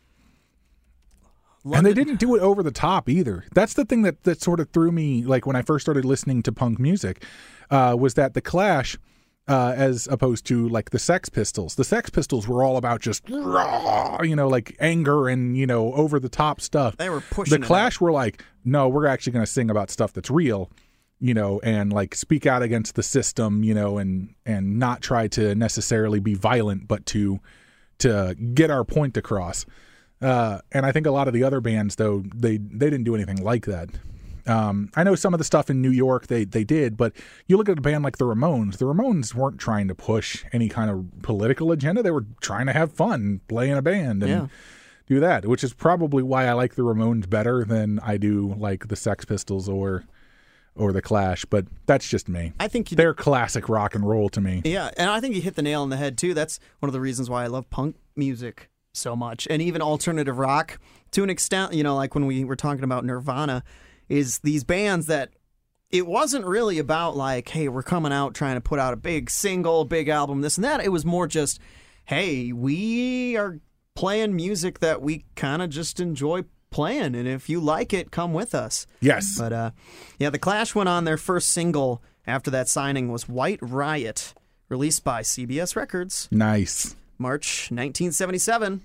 London. And they didn't do it over the top either. That's the thing that, that sort of threw me, like when I first started listening to punk music, uh, was that The Clash, uh, as opposed to like the Sex Pistols, the Sex Pistols were all about just, raw, you know, like anger and, you know, over the top stuff. They were pushing The Clash were like, no, we're actually going to sing about stuff that's real. You know, and like speak out against the system, you know, and and not try to necessarily be violent, but to to get our point across. Uh, and I think a lot of the other bands, though, they they didn't do anything like that. Um, I know some of the stuff in New York they they did, but you look at a band like the Ramones. The Ramones weren't trying to push any kind of political agenda. They were trying to have fun, play in a band, and yeah. do that, which is probably why I like the Ramones better than I do like the Sex Pistols or. Or the Clash, but that's just me. I think you they're classic rock and roll to me. Yeah, and I think you hit the nail on the head too. That's one of the reasons why I love punk music so much, and even alternative rock to an extent. You know, like when we were talking about Nirvana, is these bands that it wasn't really about like, hey, we're coming out trying to put out a big single, big album, this and that. It was more just, hey, we are playing music that we kind of just enjoy playing, and if you like it, come with us. Yes. But uh yeah, The Clash went on their first single after that signing was White Riot, released by C B S Records. Nice. March nineteen seventy-seven.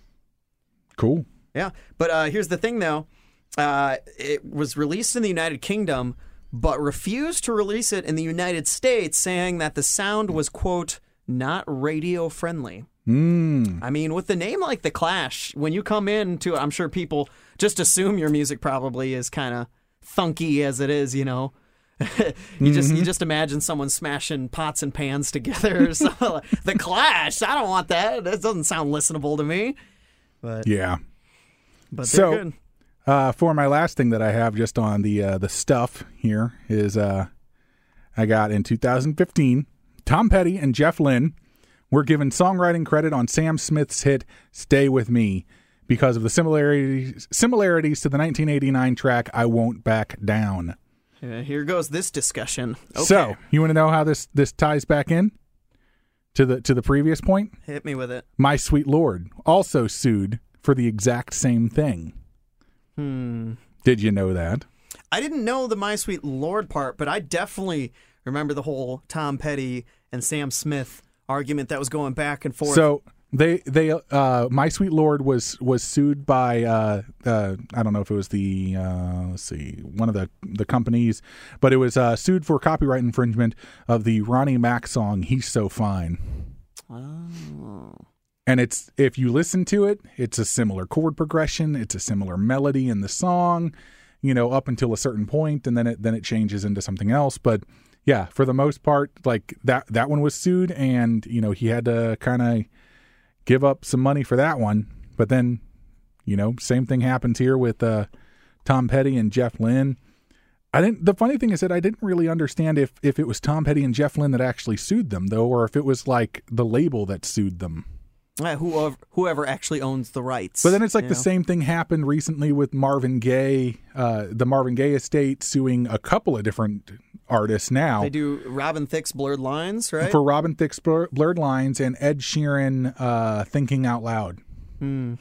Cool. Yeah, but uh here's the thing though. Uh it was released in the United Kingdom, but refused to release it in the United States, saying that the sound was, quote, not radio friendly. Mm. I mean, with the name like The Clash, when you come into it, I'm sure people just assume your music probably is kind of thunky as it is, you know. you mm-hmm. just you just imagine someone smashing pots and pans together or something. Like, The Clash, I don't want that. That doesn't sound listenable to me. But yeah. But so, they're good. Uh, for my last thing that I have just on the uh, the stuff here is uh, I got in two thousand fifteen, Tom Petty and Jeff Lynne were given songwriting credit on Sam Smith's hit Stay With Me because of the similarities similarities to the nineteen eighty-nine track I Won't Back Down. Uh, here goes this discussion. Okay. So, you want to know how this, this ties back in to the to the previous point? Hit me with it. My Sweet Lord also sued for the exact same thing. Hmm. Did you know that? I didn't know the My Sweet Lord part, but I definitely remember the whole Tom Petty and Sam Smith argument that was going back and forth. So they they uh, My Sweet Lord was was sued by uh, uh, I don't know if it was the uh, let's see one of the the companies, but it was uh, sued for copyright infringement of the Ronnie Mac song He's So Fine. Oh. And it's if you listen to it, it's a similar chord progression, it's a similar melody in the song, you know, up until a certain point, and then it then it changes into something else, but. Yeah, for the most part, like that that one was sued, and you know he had to kind of give up some money for that one. But then, you know, same thing happens here with uh, Tom Petty and Jeff Lynne. I didn't. The funny thing is that I didn't really understand if if it was Tom Petty and Jeff Lynne that actually sued them, though, or if it was like the label that sued them. Uh, whoever, whoever actually owns the rights. But then it's like the know? same thing happened recently with Marvin Gaye, uh, the Marvin Gaye estate suing a couple of different artists now. They do Robin Thicke's Blurred Lines, right? For Robin Thicke's Blur- Blurred Lines and Ed Sheeran uh, Thinking Out Loud. Hmm.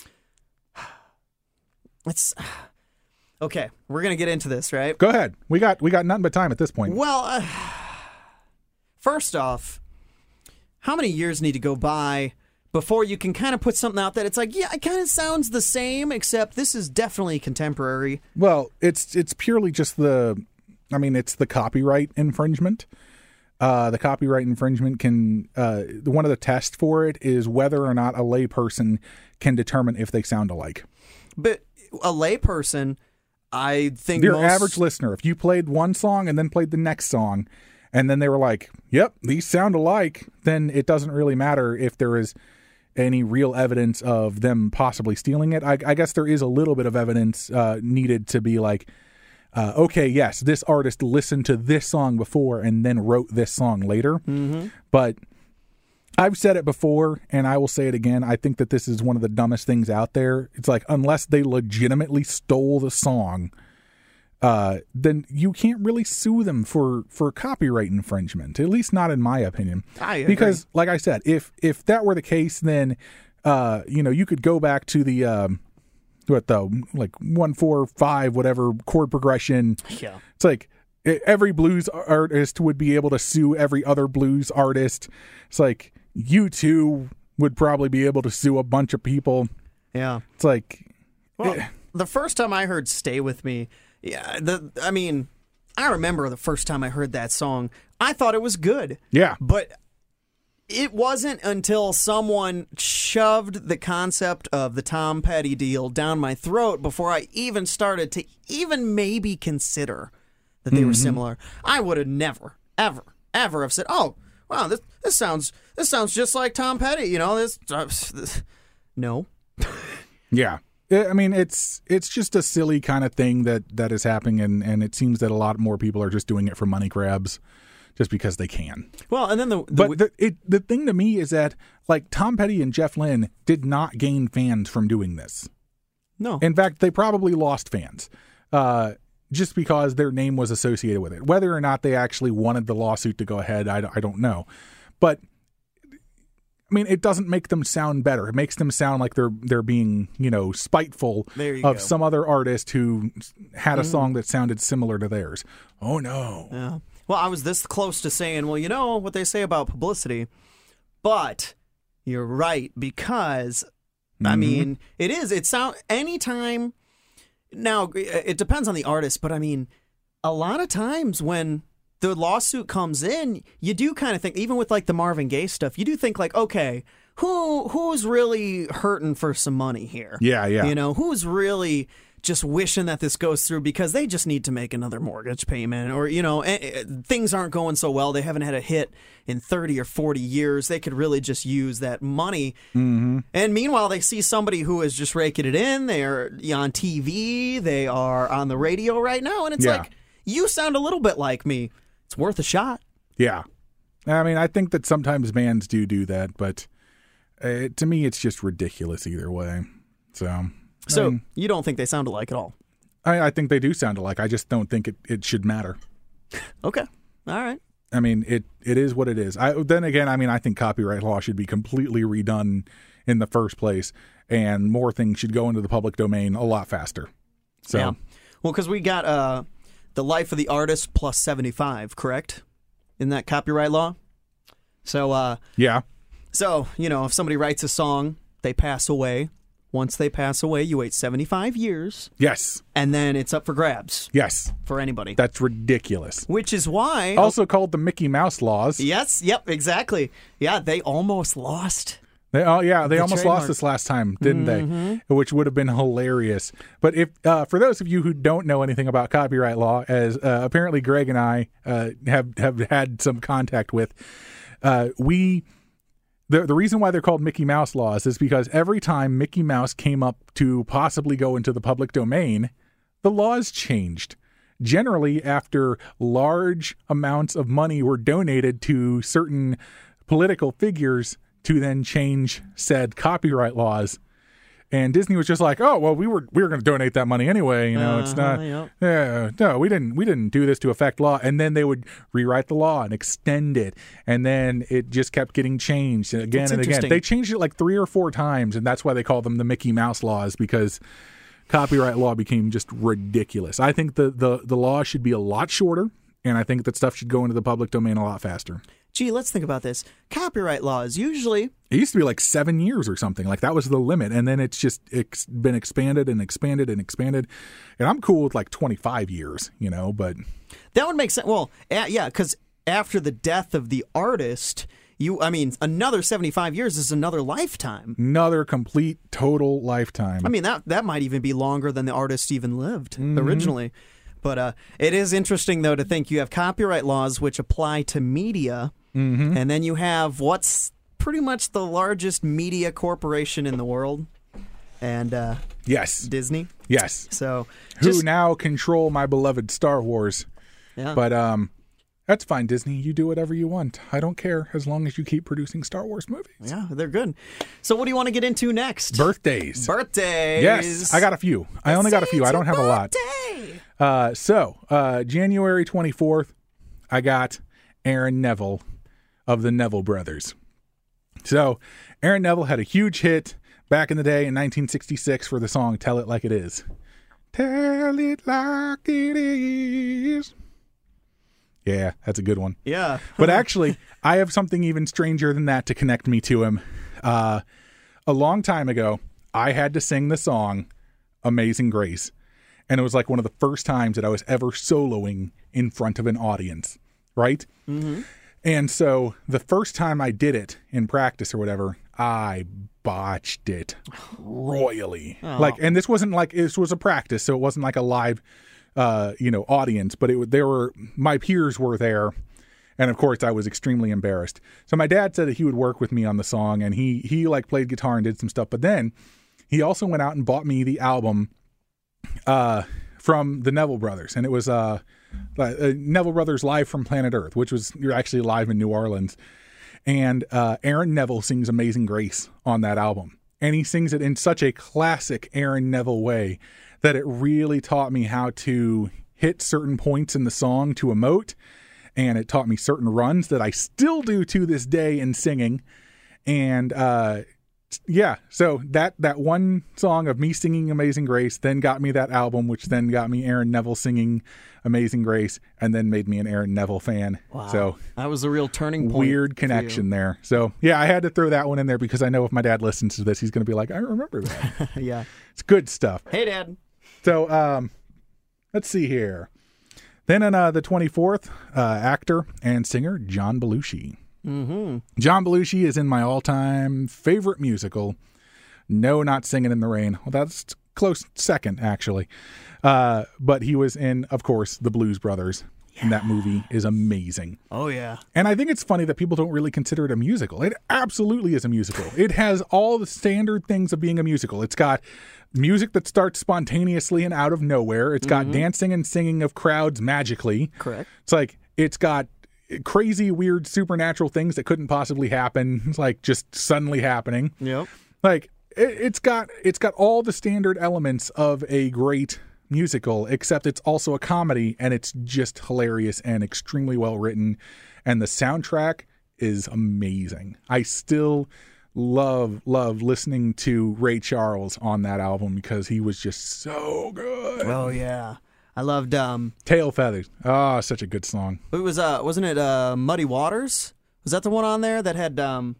It's okay. We're gonna get into this, right? Go ahead. We got we got nothing but time at this point. Well, uh, first off, how many years need to go by before you can kind of put something out that it's like, yeah, it kind of sounds the same, except this is definitely contemporary. Well, it's it's purely just the, I mean, it's the copyright infringement. uh, the copyright infringement can, uh, one of the tests for it is whether or not a layperson can determine if they sound alike. But a layperson, I think Your most... average listener, if you played one song and then played the next song, and then they were like, yep, these sound alike, then it doesn't really matter if there is any real evidence of them possibly stealing it. I, I guess there is a little bit of evidence uh, needed to be like, uh, okay, yes, this artist listened to this song before and then wrote this song later. Mm-hmm. But I've said it before, and I will say it again. I think that this is one of the dumbest things out there. It's like, unless they legitimately stole the song, uh, then you can't really sue them for, for copyright infringement, at least not in my opinion. I agree. Because, like I said, if if that were the case, then, uh, you know, you could go back to the, um, what the, like, one, four, five, whatever chord progression. Yeah. It's like, every blues artist would be able to sue every other blues artist. It's like, U two would probably be able to sue a bunch of people. Yeah. It's like... Well, eh. the first time I heard Stay With Me, yeah, the I mean, I remember the first time I heard that song, I thought it was good. Yeah. But it wasn't until someone shoved the concept of the Tom Petty deal down my throat before I even started to even maybe consider that they Mm-hmm. were similar. I would have never, ever, ever have said, "Oh, wow, this this sounds this sounds just like Tom Petty." You know, this. Uh, this. No. Yeah. I mean, it's it's just a silly kind of thing that, that is happening, and, and it seems that a lot more people are just doing it for money grabs just because they can. Well, and then the, the But the, it, the thing to me is that, like, Tom Petty and Jeff Lynne did not gain fans from doing this. no. In fact, they probably lost fans uh, just because their name was associated with it. Whether or not they actually wanted the lawsuit to go ahead, I, I don't know. But I mean, it doesn't make them sound better. It makes them sound like they're they're being, you know, spiteful There you of go. some other artist who had a song that sounded similar to theirs. Oh, no. Yeah. Well, I was this close to saying, well, you know what they say about publicity, but you're right, because, I mean, it is. It sound anytime. Now, it depends on the artist, but I mean, a lot of times when the lawsuit comes in, you do kind of think, even with like the Marvin Gaye stuff, you do think like, okay, who who's really hurting for some money here? Yeah, yeah. You know, who's really just wishing that this goes through because they just need to make another mortgage payment, or, you know, eh, eh, things aren't going so well. They haven't had a hit in thirty or forty years. They could really just use that money. Mm-hmm. And meanwhile, they see somebody who is just raking it in. They're on T V. They are on the radio right now. And it's Yeah. like, you sound a little bit like me. It's worth a shot. Yeah. I mean, I think that sometimes bands do do that, but uh, to me, it's just ridiculous either way. So, So I mean, you don't think they sound alike at all? I, I think they do sound alike. I just don't think it, it should matter. Okay. All right. I mean, it, it is what it is. I, then again, I mean, I think copyright law should be completely redone in the first place, and more things should go into the public domain a lot faster. So, Yeah. Well, because we got uh, the life of the artist plus seventy-five, correct? In that copyright law? So, uh, yeah. so you know, if somebody writes a song, they pass away. Once they pass away, you wait seventy-five years, Yes. and then it's up for grabs Yes. for anybody. That's ridiculous. Which is why... Also called the Mickey Mouse laws. Yes, yep, exactly. Yeah, they almost lost. They, oh yeah, they The almost trademark. lost this last time, didn't Mm-hmm. they? Which would have been hilarious. But if uh, for those of you who don't know anything about copyright law, as uh, apparently Greg and I uh, have have had some contact with, uh, we the the reason why they're called Mickey Mouse laws is because every time Mickey Mouse came up to possibly go into the public domain, the laws changed. Generally, after large amounts of money were donated to certain political figures to then change said copyright laws. And Disney was just like, oh, well, we were we were going to donate that money anyway. You know, it's Uh-huh, not. yep. Yeah, no, we didn't. We didn't do this to affect law. And then they would rewrite the law and extend it, and then it just kept getting changed again That's and again. interesting. They changed it like three or four times, and that's why they call them the Mickey Mouse laws, because copyright law became just ridiculous. I think the the the law should be a lot shorter, and I think that stuff should go into the public domain a lot faster. Gee, let's think about this. Copyright laws usually... It used to be like seven years or something. Like that was the limit. And then it's just ex- been expanded and expanded and expanded. And I'm cool with like twenty-five years, you know, but That would make sense. Well, yeah, because after the death of the artist, you, I mean, another seventy-five years is another lifetime. Another complete, total lifetime. I mean, that that might even be longer than the artist even lived mm-hmm. originally. But uh, it is interesting, though, to think you have copyright laws which apply to media, mm-hmm. and then you have what's pretty much the largest media corporation in the world, and uh, yes, Disney. Yes. So who just, now control my beloved Star Wars. Yeah. But um, that's fine, Disney. You do whatever you want. I don't care as long as you keep producing Star Wars movies. Yeah, they're good. So what do you want to get into next? Birthdays. Birthdays. Yes, I got a few. I only got a few. I don't have a lot. Birthday. Uh, so, uh, January twenty-fourth, I got Aaron Neville of the Neville Brothers. So, Aaron Neville had a huge hit back in the day in nineteen sixty-six for the song Tell It Like It Is. Tell it like it is. Yeah, that's a good one. Yeah. But actually, I have something even stranger than that to connect me to him. Uh, a long time ago, I had to sing the song Amazing Grace. And it was like one of the first times that I was ever soloing in front of an audience, right? Mm-hmm. And so the first time I did it in practice or whatever, I botched it royally. Oh. Like, and this wasn't like, this was a practice, so it wasn't like a live, uh, you know, audience, but it there were, my peers were there. And of course I was extremely embarrassed. So my dad said that he would work with me on the song, and he, he like played guitar and did some stuff. But then he also went out and bought me the album uh, from the Neville Brothers. And it was, uh, uh, Neville Brothers Live from Planet Earth, which was, you're actually live in New Orleans. And uh, Aaron Neville sings Amazing Grace on that album. And he sings it in such a classic Aaron Neville way that it really taught me how to hit certain points in the song to emote. And it taught me certain runs that I still do to this day in singing. And uh, yeah, so that, that one song of me singing Amazing Grace then got me that album, which then got me Aaron Neville singing Amazing Grace, and then made me an Aaron Neville fan. Wow. So that was a real turning point. Weird connection there. So yeah, I had to throw that one in there because I know if my dad listens to this, he's going to be like, I remember that. Yeah. It's good stuff. Hey, Dad. So um, let's see here. Then on uh, the twenty-fourth, uh, actor and singer John Belushi. Mm-hmm. John Belushi is in my all-time favorite musical, No, Not Singing in the Rain. Well, that's close second, actually. Uh, but he was in, of course, The Blues Brothers. Yeah. And that movie is amazing. Oh, yeah. And I think it's funny that people don't really consider it a musical. It absolutely is a musical. It has all the standard things of being a musical. It's got music that starts spontaneously and out of nowhere. It's got mm-hmm. dancing and singing of crowds magically. Correct. It's like, it's got crazy, weird, supernatural things that couldn't possibly happen. It's like just suddenly happening. Yep. Like, it, it's got it's got all the standard elements of a great musical, except it's also a comedy, and it's just hilarious and extremely well written, and the soundtrack is amazing. I still love love listening to Ray Charles on that album because he was just so good. Oh yeah, I loved um Tail Feathers. Oh, such a good song. It was uh wasn't it uh Muddy Waters? Was that the one on there that had um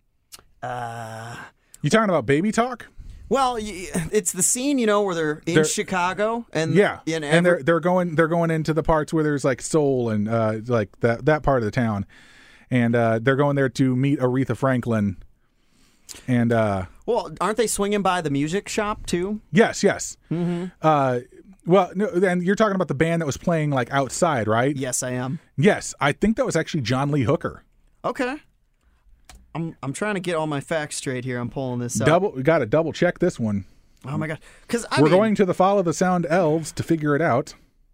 uh you talking about Baby Talk? Well, it's the scene, you know, where they're in they're, Chicago, and yeah, and, and they're they're going they're going into the parts where there's like soul and uh, like that that part of the town, and uh, they're going there to meet Aretha Franklin, and uh, well, aren't they swinging by the music shop too? Yes, yes. Mm-hmm. Uh, well, no, and you're talking about the band that was playing like outside, right? Yes, I am. Yes, I think that was actually John Lee Hooker. Okay. I'm I'm trying to get all my facts straight here. I'm pulling this up. Double, we got to double check this one. Oh my god! Because we're mean, going to the Follow the Sound elves to figure it out.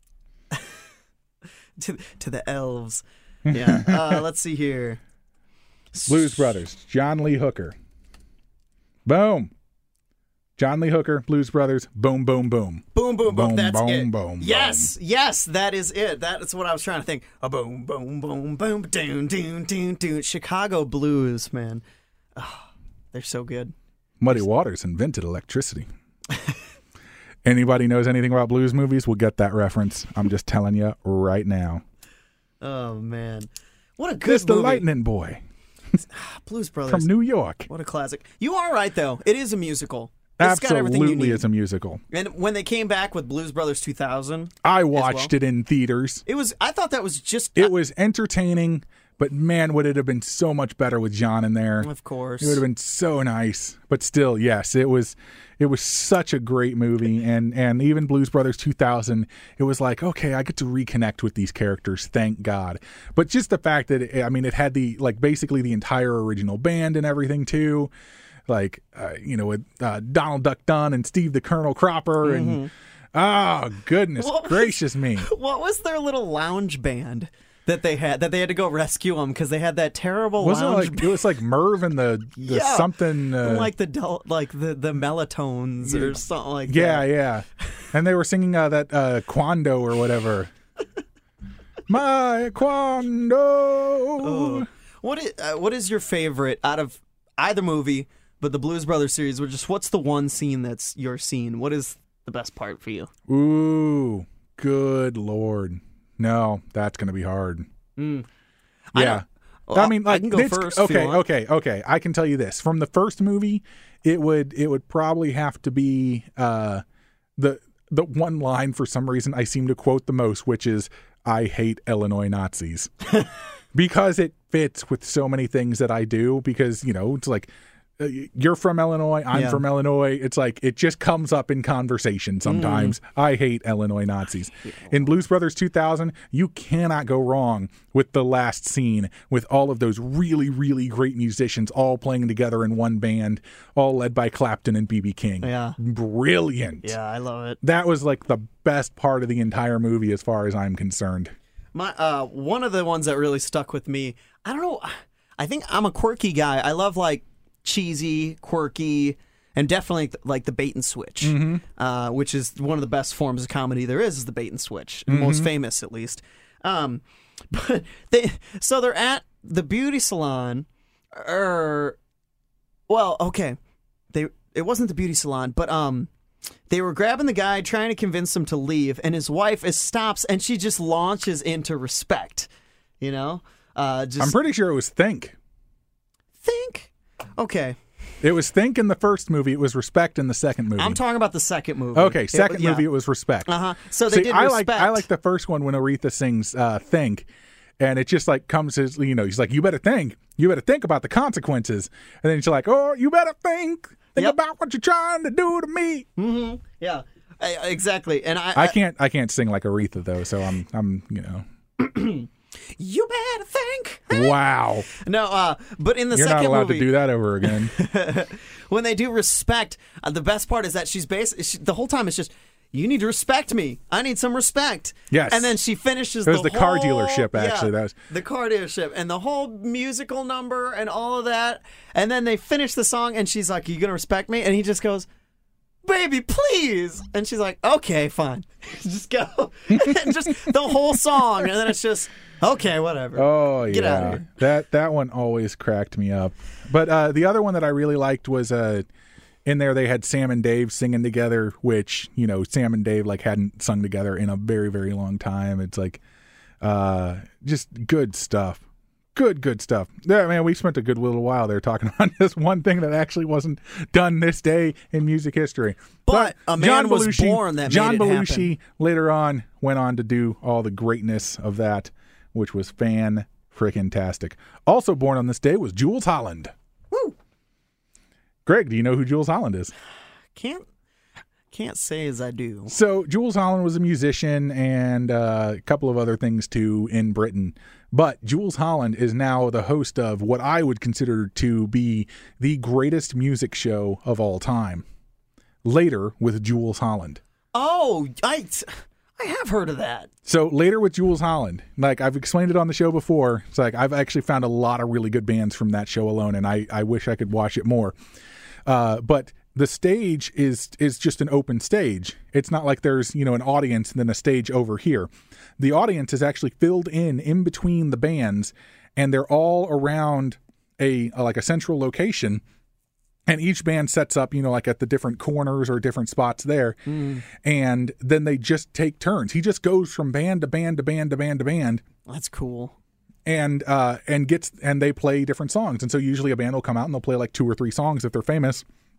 to to the elves, yeah. uh, let's see here. Blues Brothers, John Lee Hooker. Boom. John Lee Hooker, Blues Brothers. Boom, boom, boom. Boom, boom, boom. boom That's boom, it. Boom, yes, boom. yes, that is it. That's what I was trying to think. A boom, boom, boom, boom, doon, doon, doon, doon. Chicago blues, man. Oh, they're so good. Muddy Waters invented electricity. Anybody knows anything about blues movies will get that reference. I'm just telling you right now. Oh man, what a good It's the movie. Lightning Boy. Blues Brothers from New York. What a classic. You are right though. It is a musical. It's got everything you Absolutely need. is a musical. And when they came back with Blues Brothers two thousand, I watched well. it in theaters. it was. I thought that was just. It was entertaining, but man, would it have been so much better with John in there. Of course. It would have been so nice. But still, yes, it was it was such a great movie. And, and even Blues Brothers two thousand, it was like, okay, I get to reconnect with these characters, thank God. But just the fact that, it, I mean, it had the, like, basically the entire original band and everything, too. Like, uh, you know, with uh, Donald Duck Dunn and Steve the Colonel Cropper. And, oh, goodness What was- gracious me. What was their little lounge band that they had? That they had to go rescue them because they had that terrible Wasn't it lounge like, it was like Merv and the, the Yeah. something. Uh, like the del- like the the melatones or something like Yeah, that. yeah. And they were singing uh, that uh, Quando or whatever. My Quando. Oh. What is uh, what is your favorite out of either movie, but the Blues Brothers series? Which just what's the one scene that's your scene? What is the best part for you? Ooh, good Lord. No, that's going to be hard. Mm. I Yeah. don't- I, Well, mean, I like, can go it's- first if you Okay, want. okay, okay. I can tell you this: from the first movie, it would it would probably have to be uh, the the one line for some reason I seem to quote the most, which is "I hate Illinois Nazis," because it fits with so many things that I do. Because you know, it's like. Uh, you're from Illinois. I'm Yeah. from Illinois. It's like it just comes up in conversation sometimes. Mm. I hate Illinois Nazis. In Blues Brothers two thousand, you cannot go wrong with the last scene with all of those really, really great musicians all playing together in one band, all led by Clapton and B B King. Yeah. Brilliant. Yeah, I love it. That was like the best part of the entire movie as far as I'm concerned. My uh, one of the ones that really stuck with me. I don't know. I think I'm a quirky guy. I love like cheesy, quirky, and definitely like the bait and switch, Mm-hmm. uh, which is one of the best forms of comedy there is. Is the bait and switch, Mm-hmm. the most famous at least. Um, but they so they're at the beauty salon, or well, okay, they it wasn't the beauty salon, but um. They were grabbing the guy, trying to convince him to leave, and his wife is stops, and she just launches into respect. You know, uh, just I'm pretty sure it was Think. think. Okay, It was Think in the first movie. It was Respect in the second movie. I'm talking about the second movie. Okay, It- second yeah. movie it was Respect. Uh huh. So they See, did I respect. like I like the first one when Aretha sings uh, "Think," and it just like comes as you know he's like, "You better think, you better think about the consequences," and then she's like, "Oh, you better think, think Yep. about what you're trying to do to me." Mm-hmm. Yeah, I- exactly. And I, I can't I can't sing like Aretha though, so I'm I'm you know you better think. wow. No, uh, but in the You're not second allowed movie, to do that over again. when they do respect, uh, the best part is that she's basically she, the whole time it's just. You need to respect me. I need some respect. Yes. And then she finishes It was the, the car whole- dealership, actually. Yeah, That was- the car dealership and the whole musical number and all of that. And then they finish the song and she's like, "You gonna respect me?" And he just goes, "Baby, please." And she's like, "Okay, fine." Just go. And just the whole song. And then it's just, okay, whatever. Oh yeah, Get out of here. that that one always cracked me up. But uh, the other one that I really liked was uh, in there they had Sam and Dave singing together, which you know Sam and Dave like hadn't sung together in a very very long time. It's like uh, just good stuff. Good, good stuff. Yeah, man, we spent a good little while there talking about this one thing that actually wasn't done this day in music history. But a man John was Belushi, born that John made it Belushi happen. later on went on to do all the greatness of that, which was fan freaking tastic. Also born on this day was Jules Holland. Woo. Greg, do you know who Jules Holland is? Can't can't say as I do. So Jules Holland was a musician and uh, a couple of other things too in Britain. But Jules Holland is now the host of what I would consider to be the greatest music show of all time. Later with Jules Holland. Oh, I I have heard of that. So Later with Jules Holland, like I've explained it on the show before. It's like I've actually found a lot of really good bands from that show alone, and I, I wish I could watch it more. Uh, but the stage is is just an open stage. It's not like there's, you know, an audience and then a stage over here. The audience is actually filled in in between the bands, and they're all around a, a like a central location. And each band sets up, you know, like at the different corners or different spots there. Mm. And then they just take turns. He just goes from band to band to band to band to band. That's cool. And uh, and gets and they play different songs. And so usually a band will come out and they'll play like two or three songs if they're famous.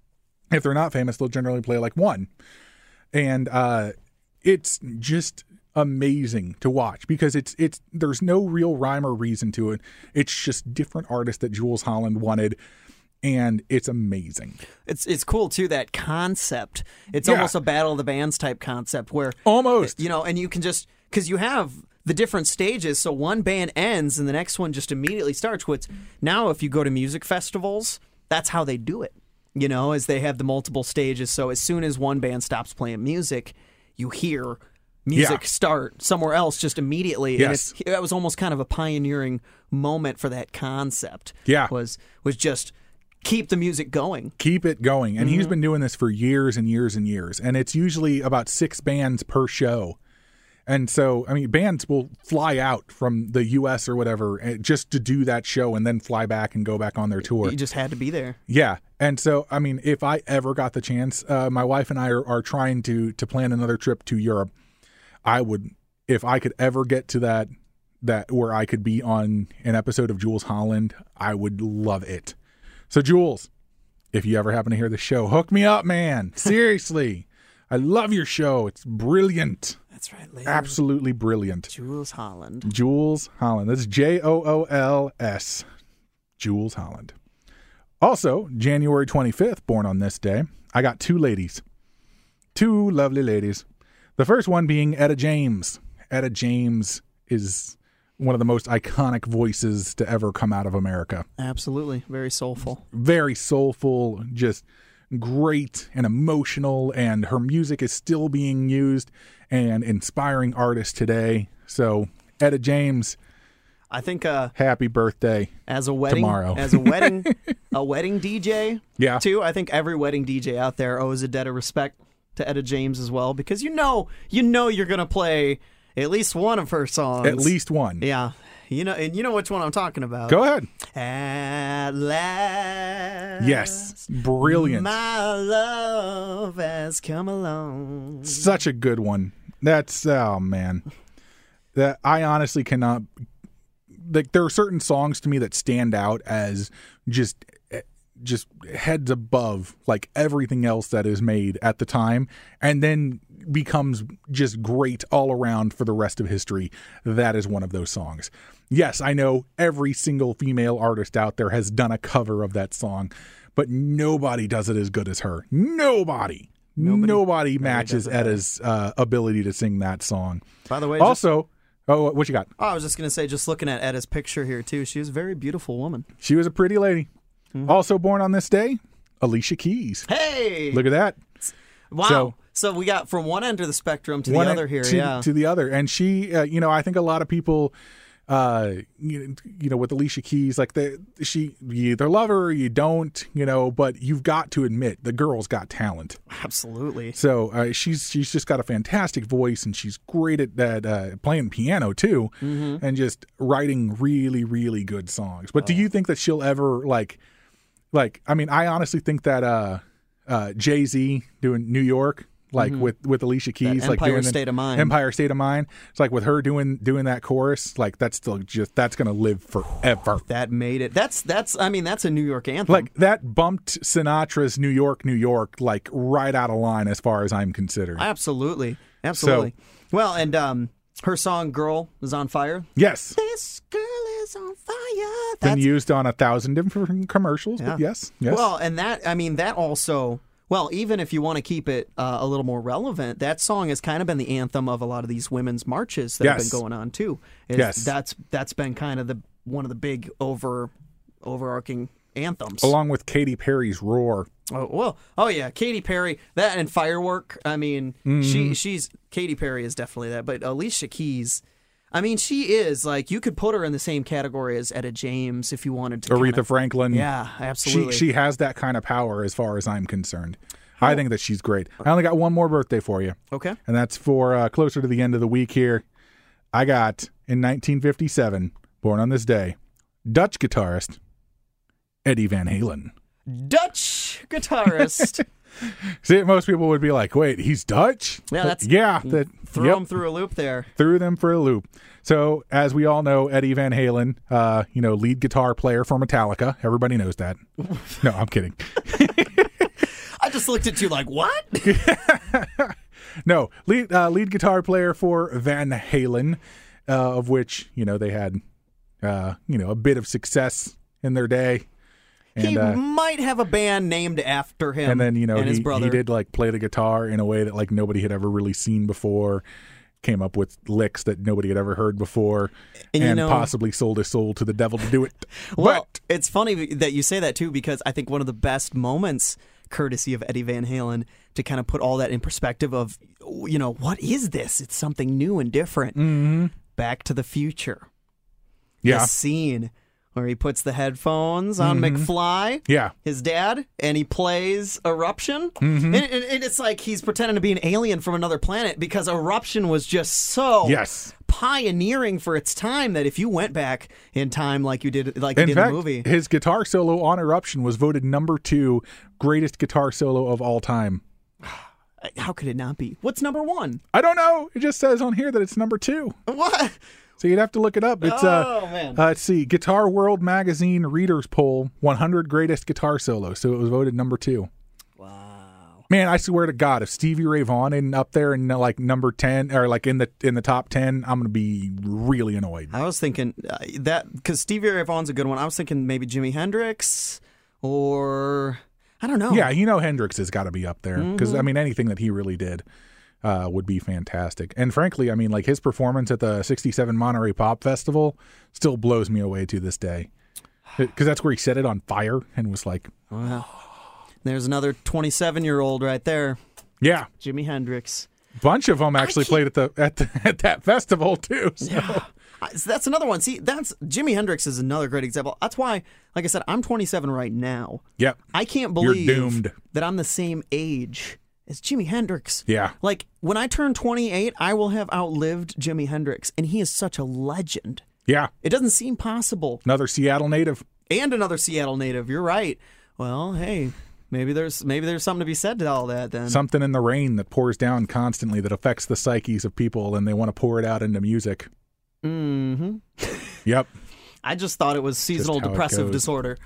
If they're not famous, they'll generally play like one. And uh, it's just amazing to watch because it's it's there's no real rhyme or reason to it. It's just different artists that Jools Holland wanted, and it's amazing. It's it's cool too, that concept. It's Yeah. almost a battle of the bands type concept where Almost. you know, and you can just because you have the different stages. So one band ends and the next one just immediately starts. Which now, if you go to music festivals, that's how they do it. You know, as they have the multiple stages. So as soon as one band stops playing music, you hear music Yeah. start somewhere else just immediately. Yes. And it's, that was almost kind of a pioneering moment for that concept. Yeah. Was was just keep the music going. Keep it going. And Mm-hmm. he's been doing this for years and years and years. And it's usually about six bands per show. And so, I mean, bands will fly out from the U S or whatever eh, just to do that show and then fly back and go back on their tour. You just had to be there. Yeah. And so, I mean, if I ever got the chance, uh, my wife and I are, are trying to to plan another trip to Europe. I would, if I could ever get to that, that where I could be on an episode of Jools Holland, I would love it. So, Jools, if you ever happen to hear the show, hook me up, man. Seriously. I love your show. It's brilliant. That's right, lady. Absolutely brilliant. Jools Holland. Jools Holland. That's J O O L S. Jools Holland. Also, January twenty-fifth, born on this day, I got two ladies. Two lovely ladies. The first one being Etta James. Etta James is one of the most iconic voices to ever come out of America. Absolutely. Very soulful. Very soulful, just great and emotional, and her music is still being used and inspiring artists today. So, Etta James, I think uh, happy birthday. as a wedding Tomorrow. as a wedding a wedding D J Yeah. too, I think every wedding D J out there owes a debt of respect to Etta James as well, because you know you know you're gonna play at least one of her songs. At least one. Yeah. You know, and you know which one I'm talking about. Go ahead. At last. Yes. Brilliant. My love has come along. Such a good one. That's, oh man. That I honestly cannot, like, there are certain songs to me that stand out as just just heads above like everything else that is made at the time, and then becomes just great all around for the rest of history. That is one of those songs. Yes, I know every single female artist out there has done a cover of that song, but nobody does it as good as her. Nobody. Nobody, nobody matches does it better. Etta's uh, ability to sing that song. By the way, just, Also, oh, what you got? oh, I was just going to say, just looking at Etta's picture here, too, she was a very beautiful woman. She was a pretty lady. Mm-hmm. Also born on this day, Alicia Keys. Hey! Look at that. Wow. So- So, we got from one end of the spectrum to the One other end here, to, yeah. to the other. And she, uh, you know, I think a lot of people, uh, you, you know, with Alicia Keys, like the she, you either love her or you don't, you know, but you've got to admit the girl's got talent. Absolutely. So uh, she's she's just got a fantastic voice, and she's great at that uh, playing piano too, Mm-hmm. and just writing really really good songs. But do you think that she'll ever like, like? I mean, I honestly think that uh, uh, Jay-Z doing New York. Like with, with Alicia Keys, That like Empire doing the- State of Mind. Empire State of Mind. It's like with her doing doing that chorus, like that's still just that's gonna live forever. That made it. That's, that's. I mean, that's a New York anthem. Like that bumped Sinatra's New York, New York, like right out of line as far as I'm considered. Absolutely. Absolutely. Well, and um, her song "Girl" is on fire. Yes, This girl is on fire. been That's, used on a thousand different commercials, but Yeah. yes, yes. Well, and that, I mean, that also, well, even if you want to keep it uh, a little more relevant, that song has kind of been the anthem of a lot of these women's marches that have Yes. been going on too. Is Yes. That's that's been kind of the one of the big over overarching anthems. Along with Katy Perry's Roar. Oh well, oh yeah, Katy Perry, that and Firework. I mean, Mm-hmm. she she's Katy Perry is definitely that, but Alicia Keys, I mean, she is like you could put her in the same category as Etta James if you wanted to. Aretha kinda- Franklin. Yeah, She absolutely. she has that kind of power as far as I'm concerned. I think that she's great. I only got one more birthday for you. okay. And that's for uh, closer to the end of the week here. I got, in nineteen fifty-seven, born on this day, Dutch guitarist Eddie Van Halen. Dutch guitarist. See, most people would be like, wait, he's Dutch? Yeah, that's- yeah. That, Throw yep, him through a loop there. threw them for a loop. So, as we all know, Eddie Van Halen, uh, you know, lead guitar player for Metallica. Everybody knows that. No, I'm kidding. I just looked at you like, what? No, lead uh, lead guitar player for Van Halen, uh, of which you know they had uh, you know a bit of success in their day. And, he uh, might have a band named after him. and then you know and his he, brother. he did like play the guitar in a way that like nobody had ever really seen before. Came up with licks that nobody had ever heard before, And, and, you know- possibly sold his soul to the devil to do it. Well, but it's funny that you say that too, because I think one of the best moments, courtesy of Eddie Van Halen, to kind of put all that in perspective of, you know, what is this? It's something new and different. mm-hmm. Back to the Future. yeah, The scene where he puts the headphones on Mhm. McFly, yeah, his dad, and he plays Eruption. Mhm. And, and, and it's like he's pretending to be an alien from another planet because Eruption was just so yes. pioneering for its time that if you went back in time like you did, like you In did fact, in the movie, his guitar solo on Eruption was voted number two greatest guitar solo of all time. how could it not be? What's number one? I don't know. It just says on here that it's number two. What? So you'd have to look it up. It's uh, oh man. uh let's see, Guitar World Magazine Readers Poll one hundred greatest guitar solo. So it was voted number two. Wow. Man, I swear to God, if Stevie Ray Vaughan isn't up there in uh, like number ten or like in the in the top ten, I'm gonna be really annoyed. I was thinking uh, that because Stevie Ray Vaughan's a good one. I was thinking maybe Jimi Hendrix or I don't know. Yeah, you know Hendrix has got to be up there because Mm-hmm. I mean anything that he really did uh, would be fantastic. And frankly, I mean like his performance at the sixty-seven Monterey Pop Festival still blows me away to this day because that's where he set it on fire and was like, Wow. There's another twenty-seven-year-old right there, yeah, Jimi Hendrix. bunch of them actually can't- played at the at the, at that festival too. So. I- so that's another one. See, that's Jimi Hendrix is another great example. That's why, like I said, I'm twenty-seven right now. Yep. I can't You're believe doomed. that I'm the same age as Jimi Hendrix. Yeah. Like when I turn twenty-eight, I will have outlived Jimi Hendrix, and he is such a legend. Yeah. It doesn't seem possible. Another Seattle native. And another Seattle native. You're right. Well, hey, maybe there's maybe there's something to be said to all that then. Something in the rain that pours down constantly that affects the psyches of people and they want to pour it out into music. Mm-hmm. Yep. I just thought it was seasonal how it depressive goes. disorder.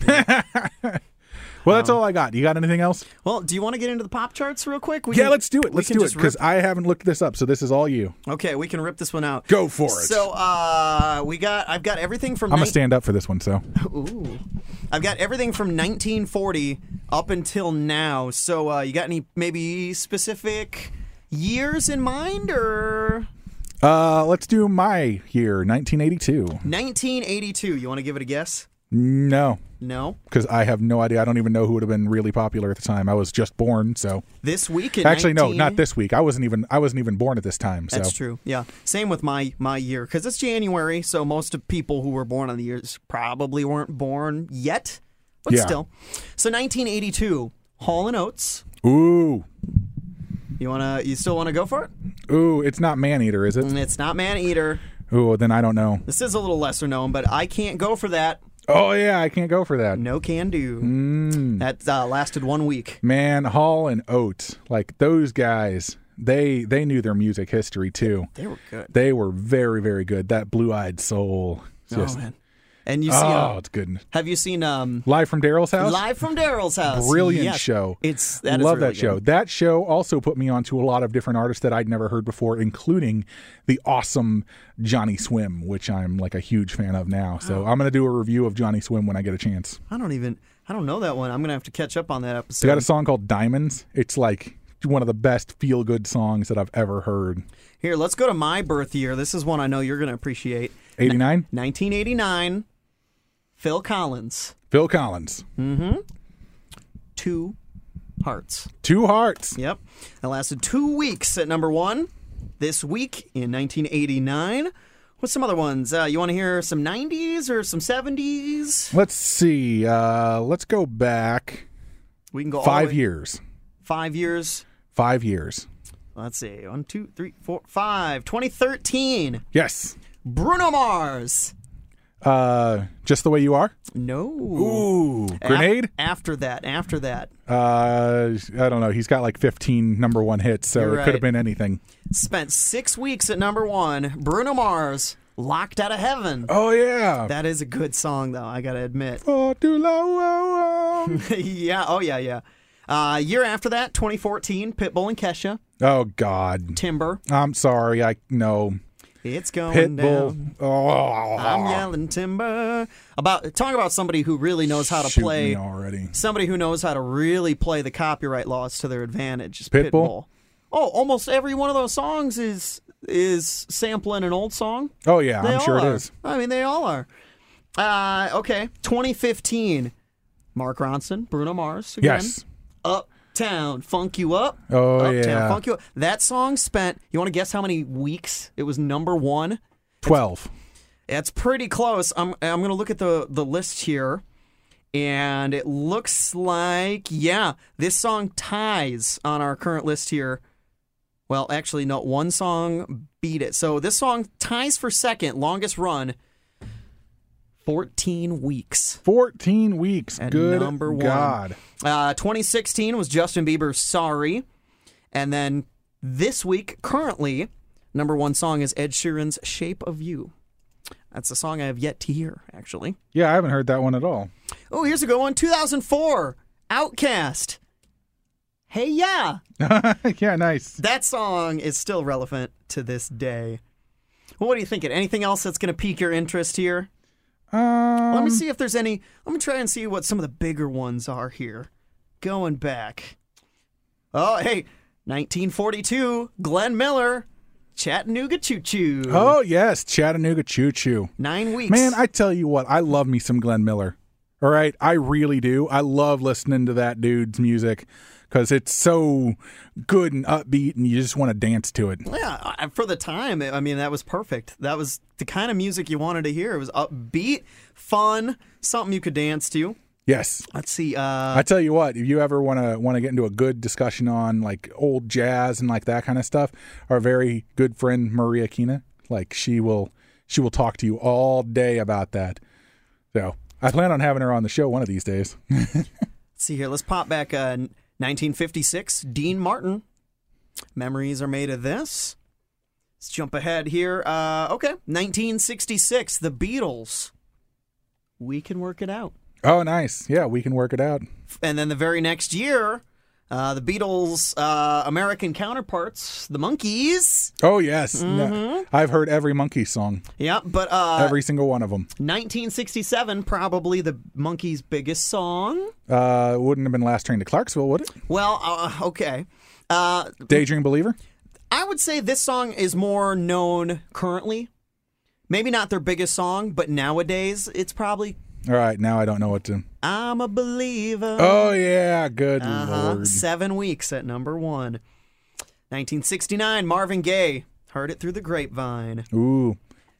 Well, that's all I got. You got anything else? Well, do you want to get into the pop charts real quick? We Yeah, can- let's do it. we Let's can do it just because rip- I haven't looked this up. So this is all you. Okay, we can rip this one out. Go for it. So, uh, we got. I've got everything from. I'm gonna nine- stand up for this one. So Ooh. I've got everything from nineteen forty up until now. So, uh, you got any maybe specific years in mind, or uh, let's do my year, nineteen eighty-two. nineteen eighty-two? You want to give it a guess? No, No. because I have no idea. I don't even know who would have been really popular at the time. I was just born. So This week in actually, nineteen no, not this week. I wasn't even. I wasn't even born at this time. So That's true. Yeah. Same with my my year because it's January, so most of people who were born on the years probably weren't born yet, but Yeah. still. So nineteen eighty-two, Hall and Oates. ooh, You wanna? You still want to go for it? ooh, it's not Maneater, is it? Mm, It's not Man Eater. Ooh, then I don't know. This is a little lesser known, but I can't go for that. Oh yeah, I can't go for that. No can do. Mm. That uh, lasted one week. Man, Hall and Oates, like those guys, they they knew their music history too. They were good. They were very very good. That Blue-Eyed Soul, just, oh man. And you see? oh, uh, it's good. have you seen um, Live from Daryl's house. Live from Daryl's house? Brilliant Yes. show. It's that is Love really that show. good. That show also put me onto a lot of different artists that I'd never heard before, including the awesome Johnny Swim, which I'm like a huge fan of now. So I'm going to do a review of Johnny Swim when I get a chance. I don't even. I don't know that one. I'm gonna have to catch up on that episode. They got a song called Diamonds. It's like one of the best feel-good songs that I've ever heard. Here, let's go to my birth year. This is one I know you're going to appreciate. eighty-nine? nineteen eighty-nine, Phil Collins, Phil Collins. Two Hearts. Two Hearts. Yep. That lasted two weeks at number one. This week in nineteen eighty-nine. What's some other ones? Uh, you want to hear some nineties or some seventies? Let's see. Uh, let's go back We can go all the five way- years. Five years. Five years. Let's see. One, two, three, four, five. twenty thirteen. Yes. Bruno Mars. Uh, Just the Way You Are. No. Ooh. Af- Grenade. after that. After that. Uh, I don't know. He's got like fifteen number one hits, so You're it could right. have been anything. Spent six weeks at number one. Bruno Mars, Locked Out of Heaven. Oh yeah. That is a good song, though, I gotta admit. Oh, do la- oh, oh. yeah, oh, yeah, yeah. Uh, year after that, twenty fourteen, Pitbull and Kesha. Oh, God. Timber. I'm sorry. I no. It's going down. Pitbull. Oh. I'm yelling timber. About talk about somebody who really knows how to Shoot play. me already. Somebody who knows how to really play the copyright laws to their advantage. is Pitbull? Pitbull. Oh, almost every one of those songs is is sampling an old song. Oh, yeah. They I'm sure all it are. is. I mean, they all are. Uh, okay, twenty fifteen. Mark Ronson, Bruno Mars. Again. Yes. Uptown, Funk You Up. Oh, Uptown, yeah. Funk You Up. That song spent, you want to guess how many weeks it was number one? twelve. It's pretty close. I'm I'm going to look at the, the list here, and it looks like, yeah, this song ties on our current list here. Well, actually, no, one song beat it. So this song ties for second, longest run, fourteen weeks. fourteen weeks. At Good number one. God. Uh, twenty sixteen was Justin Bieber's Sorry. And then this week, currently, number one song is Ed Sheeran's Shape of You. That's a song I have yet to hear, actually. Yeah, I haven't heard that one at all. Oh, here's a good one. two thousand four, Outkast. Hey, yeah. Yeah, nice. That song is still relevant to this day. Well, what are you thinking? Anything else that's going to pique your interest here? Um, Let me see if there's any. Let me try and see what some of the bigger ones are here. Going back. Oh, hey, nineteen forty-two, Glenn Miller, Chattanooga Choo Choo. Oh, yes. Chattanooga Choo Choo. Nine weeks. Man, I tell you what, I love me some Glenn Miller. All right? I really do. I love listening to that dude's music because it's so good and upbeat and you just want to dance to it. Yeah, I- for the time, I mean, that was perfect. That was the kind of music you wanted to hear. It was upbeat, fun, something you could dance to. Yes. Let's see. Uh, I tell you what, if you ever want to want to get into a good discussion on like old jazz and like that kind of stuff, our very good friend Maria Kina, like she will she will talk to you all day about that. So I plan on having her on the show one of these days. let's see here. Let's pop back. Uh, nineteen fifty-six, Dean Martin. Memories are made of this. Let's jump ahead here. Uh, okay, nineteen sixty-six, The Beatles. We Can Work It Out. Oh, nice. Yeah, we can work it out. And then the very next year, uh, the Beatles' uh, American counterparts, the Monkees. Oh, yes. No, I've heard every Monkey song, Yeah, but uh, every single one of them. nineteen sixty-seven, probably the Monkees' biggest song. Uh, wouldn't have been Last Train to Clarksville, would it? Well, uh, okay. Uh, Daydream Believer? I would say this song is more known currently. Maybe not their biggest song, but nowadays it's probably All right, now I don't know what to. I'm a Believer. Oh, yeah. Good Uh-huh. Lord. Seven weeks at number one. nineteen sixty-nine, Marvin Gaye. Heard it through the grapevine. Ooh.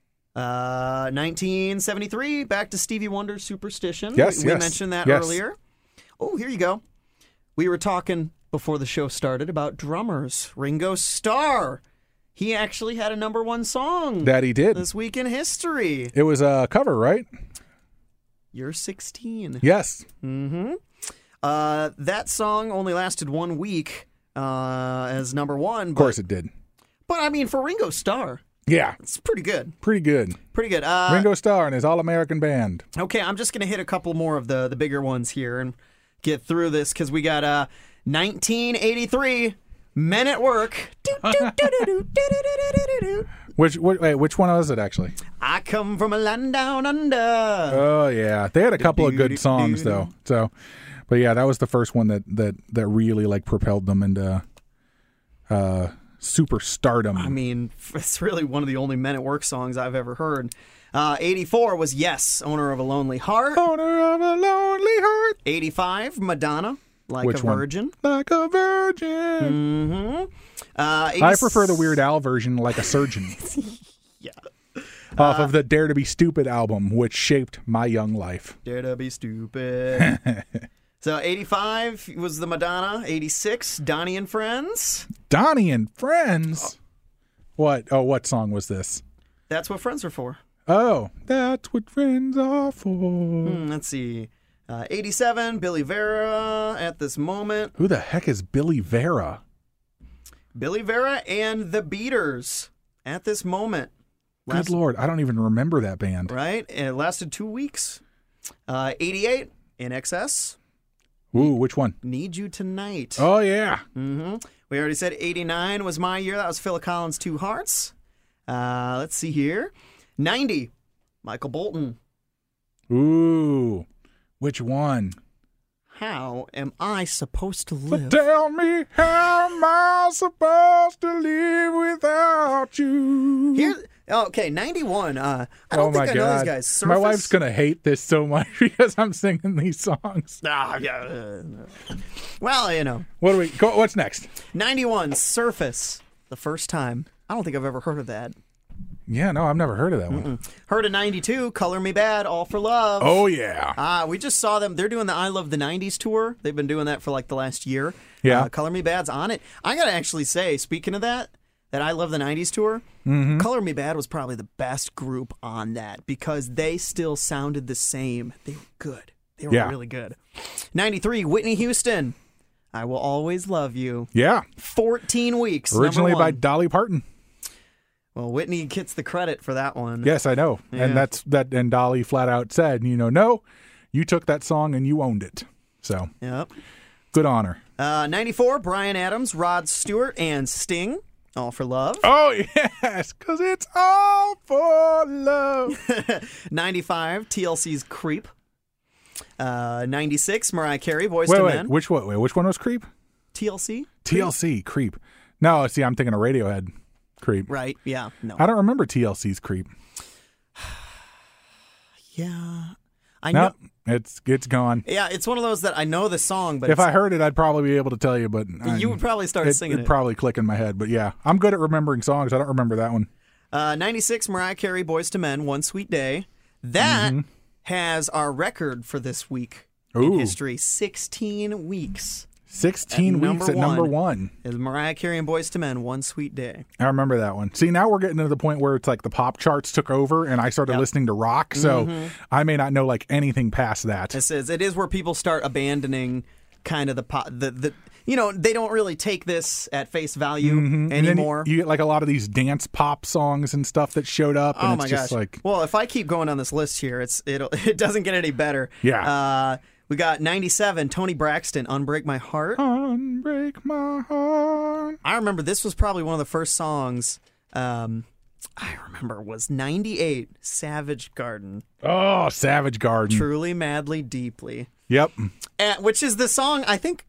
Uh, nineteen seventy-three, back to Stevie Wonder's Superstition. Yes, we, we yes, mentioned that yes. earlier. Oh, here you go. We were talking before the show started about drummers. Ringo Starr. He actually had a number one song That he did. this week in history. It was a cover, right? You're sixteen. Yes. Mm-hmm. Uh, that song only lasted one week uh, as number one. Of course it did. But, I mean, for Ringo Starr, Yeah. it's pretty good. Pretty good. Pretty good. Uh, Ringo Starr and his All-American Band. Okay, I'm just going to hit a couple more of the, the bigger ones here and get through this because we got uh, nineteen eighty-three, Men at Work. Which, which wait, which one was it actually? I come from a land down under. Oh yeah, they had a couple of good songs though. So, but yeah, that was the first one that that that really like propelled them into uh, superstardom. I mean, it's really one of the only Men at Work songs I've ever heard. Uh, eighty-four was Yes, Owner of a Lonely Heart. Owner of a lonely heart, eighty-five, Madonna, Like Which a one? Virgin. like a virgin. Mm-hmm. Uh, I prefer the Weird Al version, Like a Surgeon. Yeah. Off of the Dare to Be Stupid album, which shaped my young life. Dare to be stupid. So eighty-five was the Madonna. eighty-six, Donnie and Friends. Donnie and Friends. What? Oh, what song was this? That's what friends are for. Oh, that's what friends are for. Hmm, let's see. Uh, eighty-seven, Billy Vera at this moment. Who the heck is Billy Vera? Billy Vera and the Beaters at this moment. Good Last- Lord, I don't even remember that band. Right? And it lasted two weeks. Uh, eighty-eight, In Excess. Ooh, which one? Need You Tonight. Oh, yeah. Mm-hmm. We already said eighty-nine was my year. That was Phil Collins' Two Hearts. Uh, let's see here. ninety, Michael Bolton. Ooh, which one? How am I supposed to live? Tell me, how am I supposed to live without you? Here, okay, ninety-one. Uh, I don't oh think my I know God. these guys. Surface? My wife's going to hate this so much because I'm singing these songs. Ah, yeah. uh, Well, you know. What do we go? What's next? ninety-one, Surface. The first time. I don't think I've ever heard of that. Yeah, no, I've never heard of that one. Heard of ninety-two, Color Me Bad, All for Love. Oh, yeah. Ah, we just saw them. They're doing the I Love the nineties tour. They've been doing that for like the last year. Yeah. Uh, Color Me Bad's on it. I got to actually say, speaking of that, that I Love the nineties tour, Mm-hmm. Color Me Bad was probably the best group on that because they still sounded the same. They were good. They were Yeah. really good. ninety-three, Whitney Houston, I Will Always Love You. Yeah. fourteen weeks. Originally number by one. Dolly Parton. Well, Whitney gets the credit for that one. Yes, I know. Yeah. And that's that. And Dolly flat out said, you know, no, you took that song and you owned it. So Yep. good on her. Uh, ninety-four, Bryan Adams, Rod Stewart, and Sting, All for Love. Oh, yes, because it's all for love. ninety-five, T L C's Creep. Uh, ninety-six, Mariah Carey, Boyz wait, two wait, Men. which one? Wait, which one was Creep? T L C? T L C, Creep. No, see, I'm thinking of Radiohead, Creep. Right, yeah, no. I don't remember T L C's Creep. Yeah. I No, know. it's it's gone. Yeah, it's one of those that I know the song, but If it's, I heard it, I'd probably be able to tell you, but you would probably start it, singing it'd it. probably click in my head. But yeah, I'm good at remembering songs. I don't remember that one. Uh, ninety-six, Mariah Carey, Boyz two Men, One Sweet Day. That Mm-hmm. has our record for this week in Ooh. history. sixteen weeks sixteen At weeks number at number one. one. is Mariah Carey and Boyz two Men, One Sweet Day. I remember that one. See, now we're getting to the point where it's like the pop charts took over and I started Yep. listening to rock. So Mm-hmm. I may not know like anything past that. It says it is where people start abandoning kind of the pop, the, the you know, they don't really take this at face value Mhm. And then anymore. you get like a lot of these dance pop songs and stuff that showed up. And Oh it's my just gosh! like, Well, if I keep going on this list here, it's it'll it doesn't get any better. Yeah. Uh, we got ninety-seven, Tony Braxton, "Unbreak My Heart." unbreak my heart. I remember this was probably one of the first songs. Um, I remember was ninety-eight, Savage Garden, Oh, Savage Garden. "Truly, Madly, Deeply," Yep. and, which is the song I think.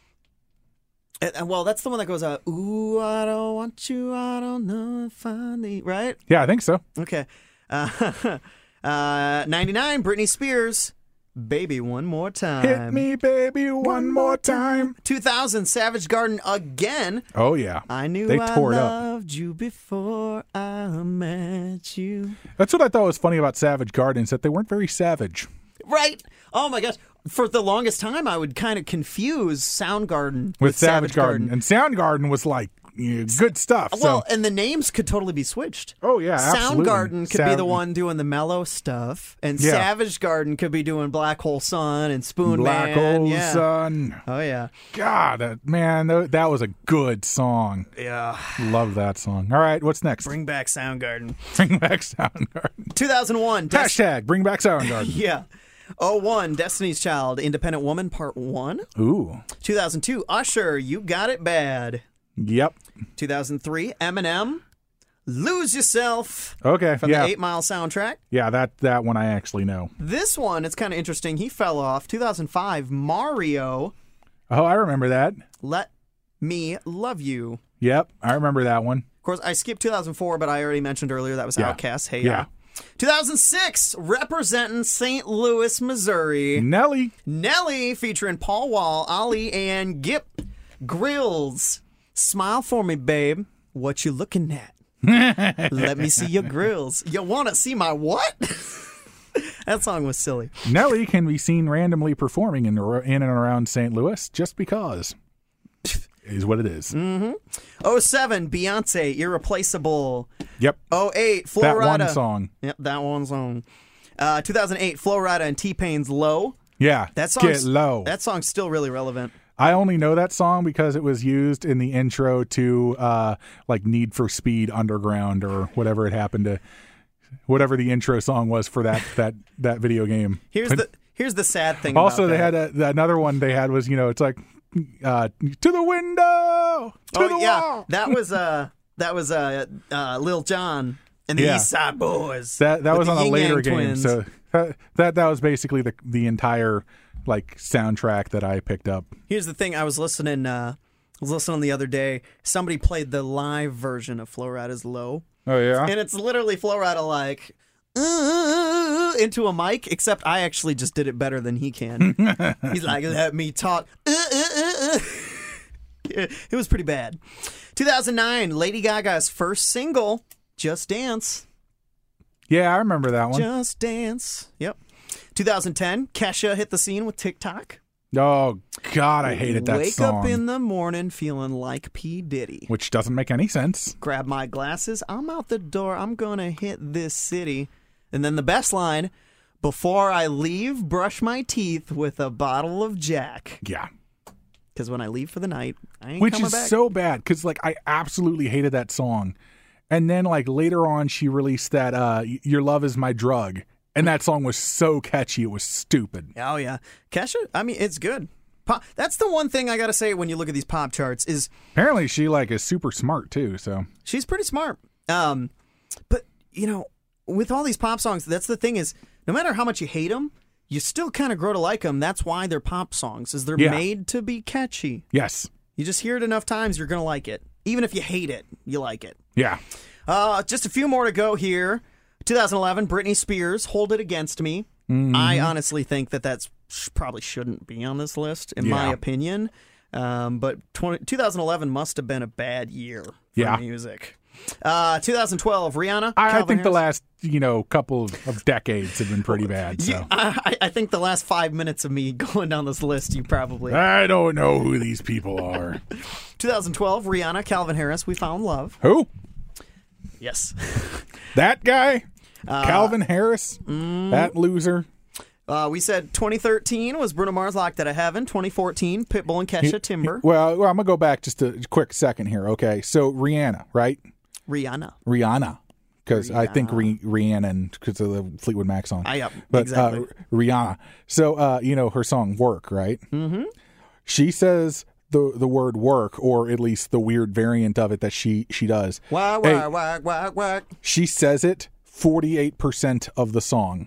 Uh, well, that's the one that goes out. Ooh, I don't want you. I don't know if I need. Right? Yeah, I think so. Okay. Uh, uh, ninety-nine, Britney Spears, "Baby One More Time." Hit me, baby, one more time. two thousand, Savage Garden again. Oh, yeah. I knew They I tore it up. loved you before I met you. That's what I thought was funny about Savage Garden is that they weren't very savage. Right? Oh my gosh. For the longest time, I would kind of confuse Soundgarden with, With Savage Garden. And Soundgarden was like you know, good stuff. Well, so. and the names could totally be switched. Oh, yeah, absolutely. Soundgarden could be Sav- the one doing the mellow stuff, and Yeah. Savage Garden could be doing Black Hole Sun and Spoon Black Man. Hole yeah. Sun. Oh yeah. God, that, man, that, that was a good song. Yeah. Love that song. All right, what's next? Bring back Soundgarden. Bring back Soundgarden. two thousand one. Des- Hashtag bring back Soundgarden. yeah. oh one, Destiny's Child, Independent Woman, Part one. Ooh. two thousand two, Usher, You Got It Bad. Yep. two thousand three, Eminem, Lose Yourself, Okay. from yeah. the eight Mile soundtrack. Yeah, that that one I actually know. This one, it's kind of interesting. He fell off. two thousand five, Mario, Oh, I remember that. Let Me Love You. Yep, I remember that one. Of course, I skipped two thousand four, but I already mentioned earlier that was Yeah. Outkast. Hey, Yeah. two thousand six, representing Saint Louis, Missouri. Nelly. Nelly, featuring Paul Wall, Ali, and Gip Grills. Smile for me, babe. What you looking at? Let me see your grills. You want to see my what? That song was silly. Nelly can be seen randomly performing in, the, in and around Saint Louis just because is what it is. Mm. oh seven, Beyonce, Irreplaceable. Yep. oh eight, Flo That Rida. one song. Yep, that one song. Uh, two thousand eight, Flo Rida and T-Pain's Low. Yeah. That Get song's, low. That song's still really relevant. I only know that song because it was used in the intro to uh, like Need for Speed Underground or whatever it happened to, whatever the intro song was for that that that video game. Here's But- the here's the sad thing. Also, about they that. had a, another one they had was, you know, it's like, uh, to the window, to oh the yeah, wall. that was uh that was uh, uh Lil Jon and the Yeah. East Side Boys. That that with was the on a Yin later Yang game, Twins. so that, that that was basically the the entire like soundtrack that I picked up. Here's the thing: I was listening. Uh, I was listening the other day. Somebody played the live version of Flo Rida's "Low," Oh yeah, and it's literally Flo Rida like uh, into a mic. Except I actually just did it better than he can. He's like, "Let me talk." Uh, uh, uh, uh. It was pretty bad. two thousand nine, Lady Gaga's first single, "Just Dance." yeah, I remember that one. Just Dance. Yep. two thousand ten, Kesha hit the scene with TikTok. Oh God, I hated that Wake song. up in the morning feeling like P. Diddy. Which doesn't make any sense. Grab my glasses. I'm out the door. I'm going to hit this city. And then the best line, before I leave, brush my teeth with a bottle of Jack. Yeah. Because when I leave for the night, I ain't Which coming is back. so bad because like I absolutely hated that song. And then like later on she released that uh Your Love Is My Drug. And that song was so catchy, it was stupid. Oh, yeah. Kesha, I mean, it's good. Pop, that's the one thing I got to say when you look at these pop charts is Apparently she like is super smart too, so she's pretty smart. Um, but, you know, with all these pop songs, that's the thing is, no matter how much you hate them, you still kind of grow to like them. That's why they're pop songs, is they're Yeah. made to be catchy. yes. You just hear it enough times, you're going to like it. Even if you hate it, you like it. Yeah. Uh, just a few more to go here. twenty eleven, Britney Spears, Hold It Against Me. Mm-hmm. I honestly think that that's probably shouldn't be on this list, in my Yeah. opinion. Um, but twenty, twenty eleven must have been a bad year for Yeah. music. Uh, twenty twelve, Rihanna. I, I Calvin think the Harris. last, you know, couple of, of decades have been pretty bad. So You- I, I think the last five minutes of me going down this list, you probably. I don't know who these people are. twenty twelve, Rihanna, Calvin Harris, We Found Love. Who? Yes. That guy? Uh, Calvin Harris? mm. That loser? Uh, we said twenty thirteen was Bruno Mars, Locked Out of Heaven. twenty fourteen, Pitbull and Kesha, Timber. Well, well, I'm going to go back just a quick second here. Okay. So Rihanna, right? Rihanna. Rihanna. Because I think Rih- Rihanna, because of the Fleetwood Mac song. I, yep, but exactly. uh, Rihanna. So, uh, you know, her song Work, right? Mm-hmm. She says the the word work, or at least the weird variant of it that she, she does. Whack, Hey, whack, whack, whack, whack. she says it forty-eight percent of the song.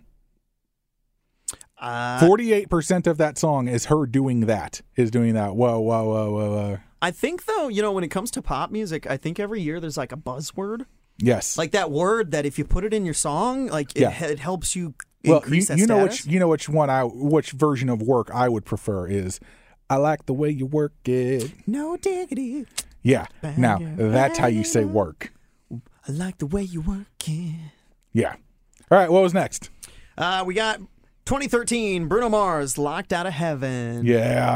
Uh, forty-eight percent of that song is her doing that, is doing that. Whoa, whoa, whoa, whoa, whoa. I think, though, you know, when it comes to pop music, I think every year there's like a buzzword. Yes. Like that word that if you put it in your song, like it, Yeah. it helps you well, you, increase that you know status. which you know which one I which version of work I would prefer is I like the way you work it. No diggity. Yeah. Now Bang, that's how you say bang. work. I like the way you work it. Yeah. All right. What was next? Uh, we got twenty thirteen, Bruno Mars, Locked Out of Heaven. Yeah.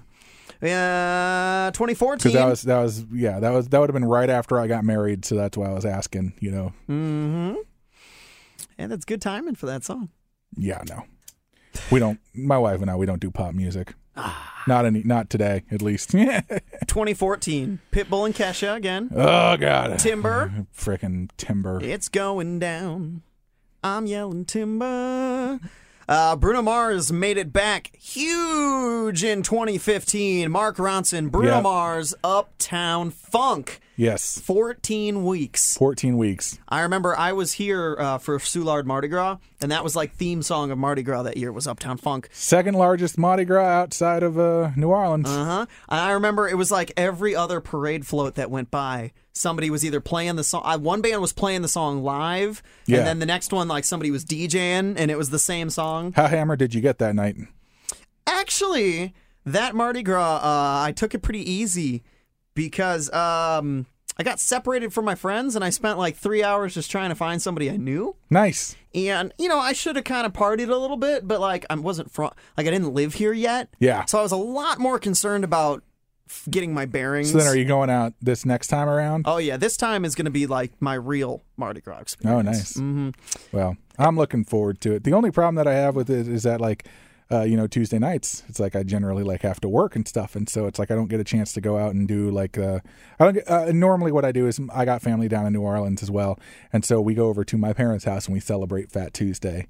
Uh, twenty Because fourteen. that was that was yeah that was that would have been right after I got married, so that's why I was asking. You know. Mm-hmm. And that's good timing for that song. Yeah. No. We don't. My wife and I we don't do pop music. Ah. Not any. Not today, at least. twenty fourteen, Pitbull and Kesha again. Oh God. Timber. Frickin' Timber. It's going down. I'm yelling timber. Uh, Bruno Mars made it back huge in twenty fifteen. Mark Ronson, Bruno Yep. Mars, Uptown Funk. Yes. fourteen weeks. fourteen weeks. I remember I was here uh, for Soulard Mardi Gras, and that was like theme song of Mardi Gras that year was Uptown Funk. Second largest Mardi Gras outside of uh, New Orleans. Uh-huh. I remember it was like every other parade float that went by, somebody was either playing the song. Uh, one band was playing the song live, Yeah. and then the next one, like somebody was DJing, and it was the same song. How hammered did you get that night? Actually, that Mardi Gras, uh, I took it pretty easy because um, I got separated from my friends, and I spent like three hours just trying to find somebody I knew. Nice. And, you know, I should have kind of partied a little bit, but like I wasn't from, like I didn't live here yet. Yeah. So I was a lot more concerned about f- getting my bearings. So then are you going out this next time around? Oh, yeah. This time is going to be like my real Mardi Gras experience. Oh, nice. Mm-hmm. Well, I'm looking forward to it. The only problem that I have with it is that, like, uh, you know, Tuesday nights, it's like I generally like have to work and stuff, and so it's like I don't get a chance to go out and do like uh, I don't. Get, uh, normally, what I do is I got family down in New Orleans as well, and so we go over to my parents' house and we celebrate Fat Tuesday,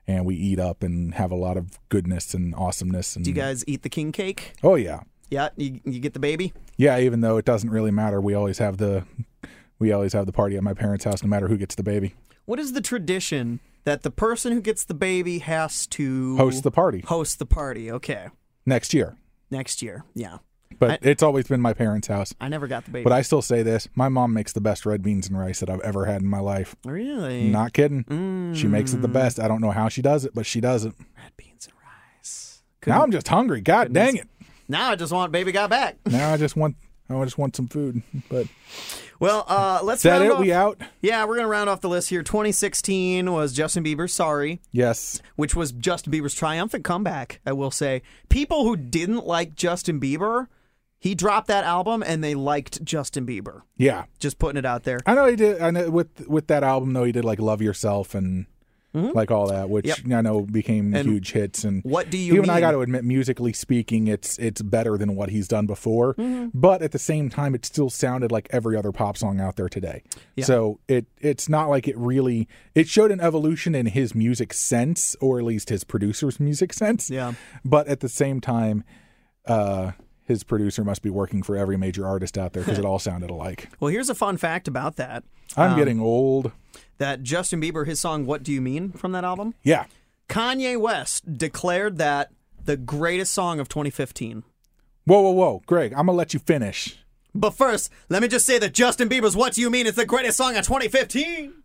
and we eat up and have a lot of goodness and awesomeness. And Do you guys eat the king cake? Oh yeah, Yeah, you, you get the baby? yeah. Even though it doesn't really matter, we always have the we always have the party at my parents' house, no matter who gets the baby. What is the tradition that the person who gets the baby has to Host the party host the party? Okay, next year. next year. Yeah, But I- it's always been my parents' house. I never got the baby. But I still say this: my mom makes the best red beans and rice that I've ever had in my life. really Not kidding. Mm. She makes it the best. I don't know how she does it, but she does it. red beans and rice. Now I'm just hungry. God dang it! Now I just want baby got back. Now I just want I just want some food. But Well, uh, let's is that round it? off. We out? Yeah, we're gonna round off the list here. twenty sixteen was Justin Bieber's "Sorry," Yes. which was Justin Bieber's triumphant comeback. I will say, people who didn't like Justin Bieber, he dropped that album and they liked Justin Bieber. Yeah. Just putting it out there. I know he did. I know with with that album though, he did like "Love Yourself" and like all that, which Yep. I know became And huge hits. And What Do You even Mean? I got to admit, musically speaking, it's it's better than what he's done before. Mm-hmm. But at the same time, it still sounded like every other pop song out there today. Yeah. So it it's not like it really it showed an evolution in his music sense, or at least his producer's music sense. Yeah. But at the same time, uh, his producer must be working for every major artist out there because it all sounded alike. Well, here's a fun fact about that. I'm Um, getting old. That Justin Bieber, his song "What Do You Mean" from that album, Yeah. Kanye West declared that the greatest song of twenty fifteen. Whoa, whoa, whoa. Greg, I'm going to let you finish. But first, let me just say that Justin Bieber's "What Do You Mean" is the greatest song of twenty fifteen.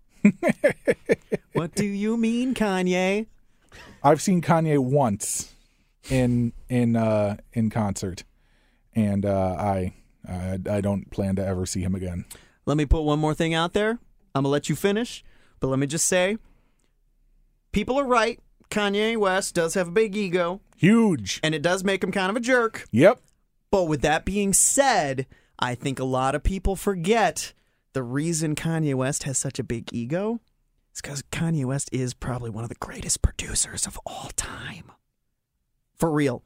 What do you mean, Kanye? I've seen Kanye once in in uh, in concert, and uh, I, I I don't plan to ever see him again. Let me put one more thing out there. I'm going to let you finish, but let me just say, people are right. Kanye West does have a big ego, Huge. and it does make him kind of a jerk. Yep. But with that being said, I think a lot of people forget the reason Kanye West has such a big ego is because Kanye West is probably one of the greatest producers of all time. For real.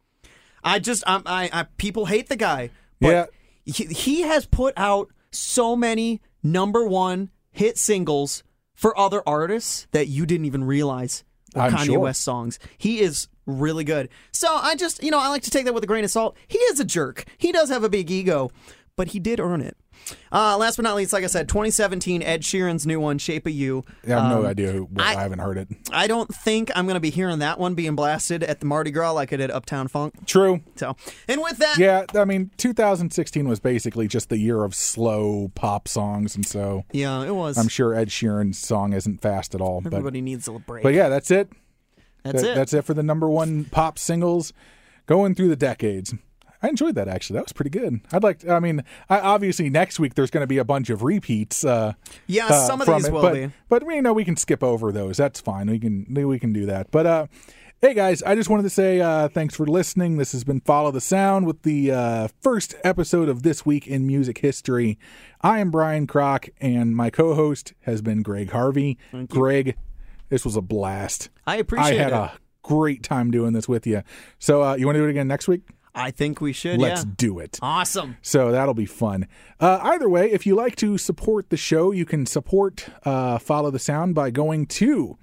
I just, I, I, I people hate the guy, but Yeah. he, he has put out so many number one hit singles for other artists that you didn't even realize were I'm Kanye sure. West songs. He is really good. So I just, you know, I like to take that with a grain of salt. He is a jerk. He does have a big ego, but he did earn it. Uh, last but not least, like I said, twenty seventeen, Ed Sheeran's new one, "Shape of You." I have no Um, idea. Who, well, I- I, haven't heard it. I don't think I'm going to be hearing that one being blasted at the Mardi Gras like I did Uptown Funk. True. So, and with that, Yeah, I mean, two thousand sixteen was basically just the year of slow pop songs, and so yeah, it was. I'm sure Ed Sheeran's song isn't fast at all. But Everybody needs a break. but yeah, that's it. That's That- it. That's it for the number one pop singles going through the decades. I enjoyed that, actually. That was pretty good. I'd like to, I mean, I, obviously next week there's going to be a bunch of repeats. Uh, Yeah, uh, some of from these it, will but, be. But we know we can skip over those. That's fine. We can we can do that. But uh, hey, guys, I just wanted to say uh, thanks for listening. This has been Follow the Sound with the uh, first episode of This Week in Music History. I am Brian Kroc, and my co-host has been Greg Harvey. Greg, this was a blast. I appreciate I had it. a great time doing this with you. So uh, you want to do it again next week? I think we should, Let's yeah. do it. Awesome. So that'll be fun. Uh, either way, if you like to support the show, you can support uh, Follow the Sound by going to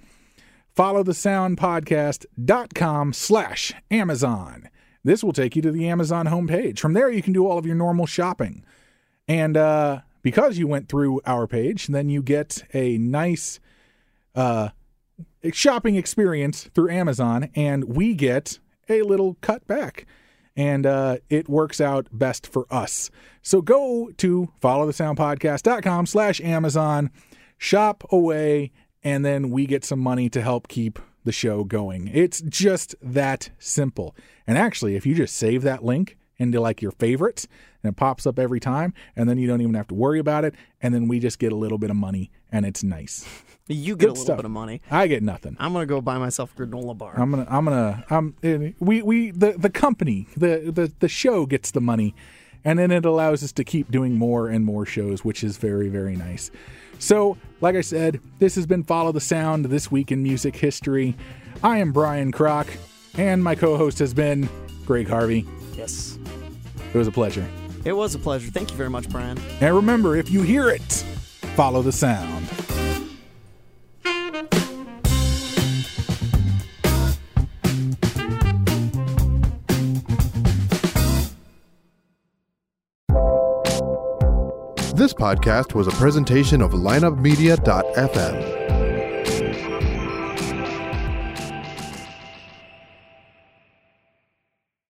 followthesoundpodcast.com slash Amazon. This will take you to the Amazon homepage. From there, you can do all of your normal shopping. And uh, because you went through our page, then you get a nice uh, shopping experience through Amazon, and we get a little cut back. And uh, it works out best for us. So go to followthesoundpodcast.com slash Amazon, shop away, and then we get some money to help keep the show going. It's just that simple. And actually, if you just save that link into like your favorites, and it pops up every time, and then you don't even have to worry about it, and then we just get a little bit of money, and it's nice. You get Good a little stuff. bit of money. I get nothing. I'm going to go buy myself a granola bar. I'm gonna, I'm gonna, I'm. eh, We, we, the, the company, the, the, the show gets the money, and then it allows us to keep doing more and more shows, which is very, very nice. So, like I said, this has been Follow the Sound, This Week in Music History. I am Brian Kroc, and my co-host has been Greg Harvey. Yes. It was a pleasure. It was a pleasure. Thank you very much, Brian. And remember, if you hear it, follow the sound. This podcast was a presentation of lineup media dot f m.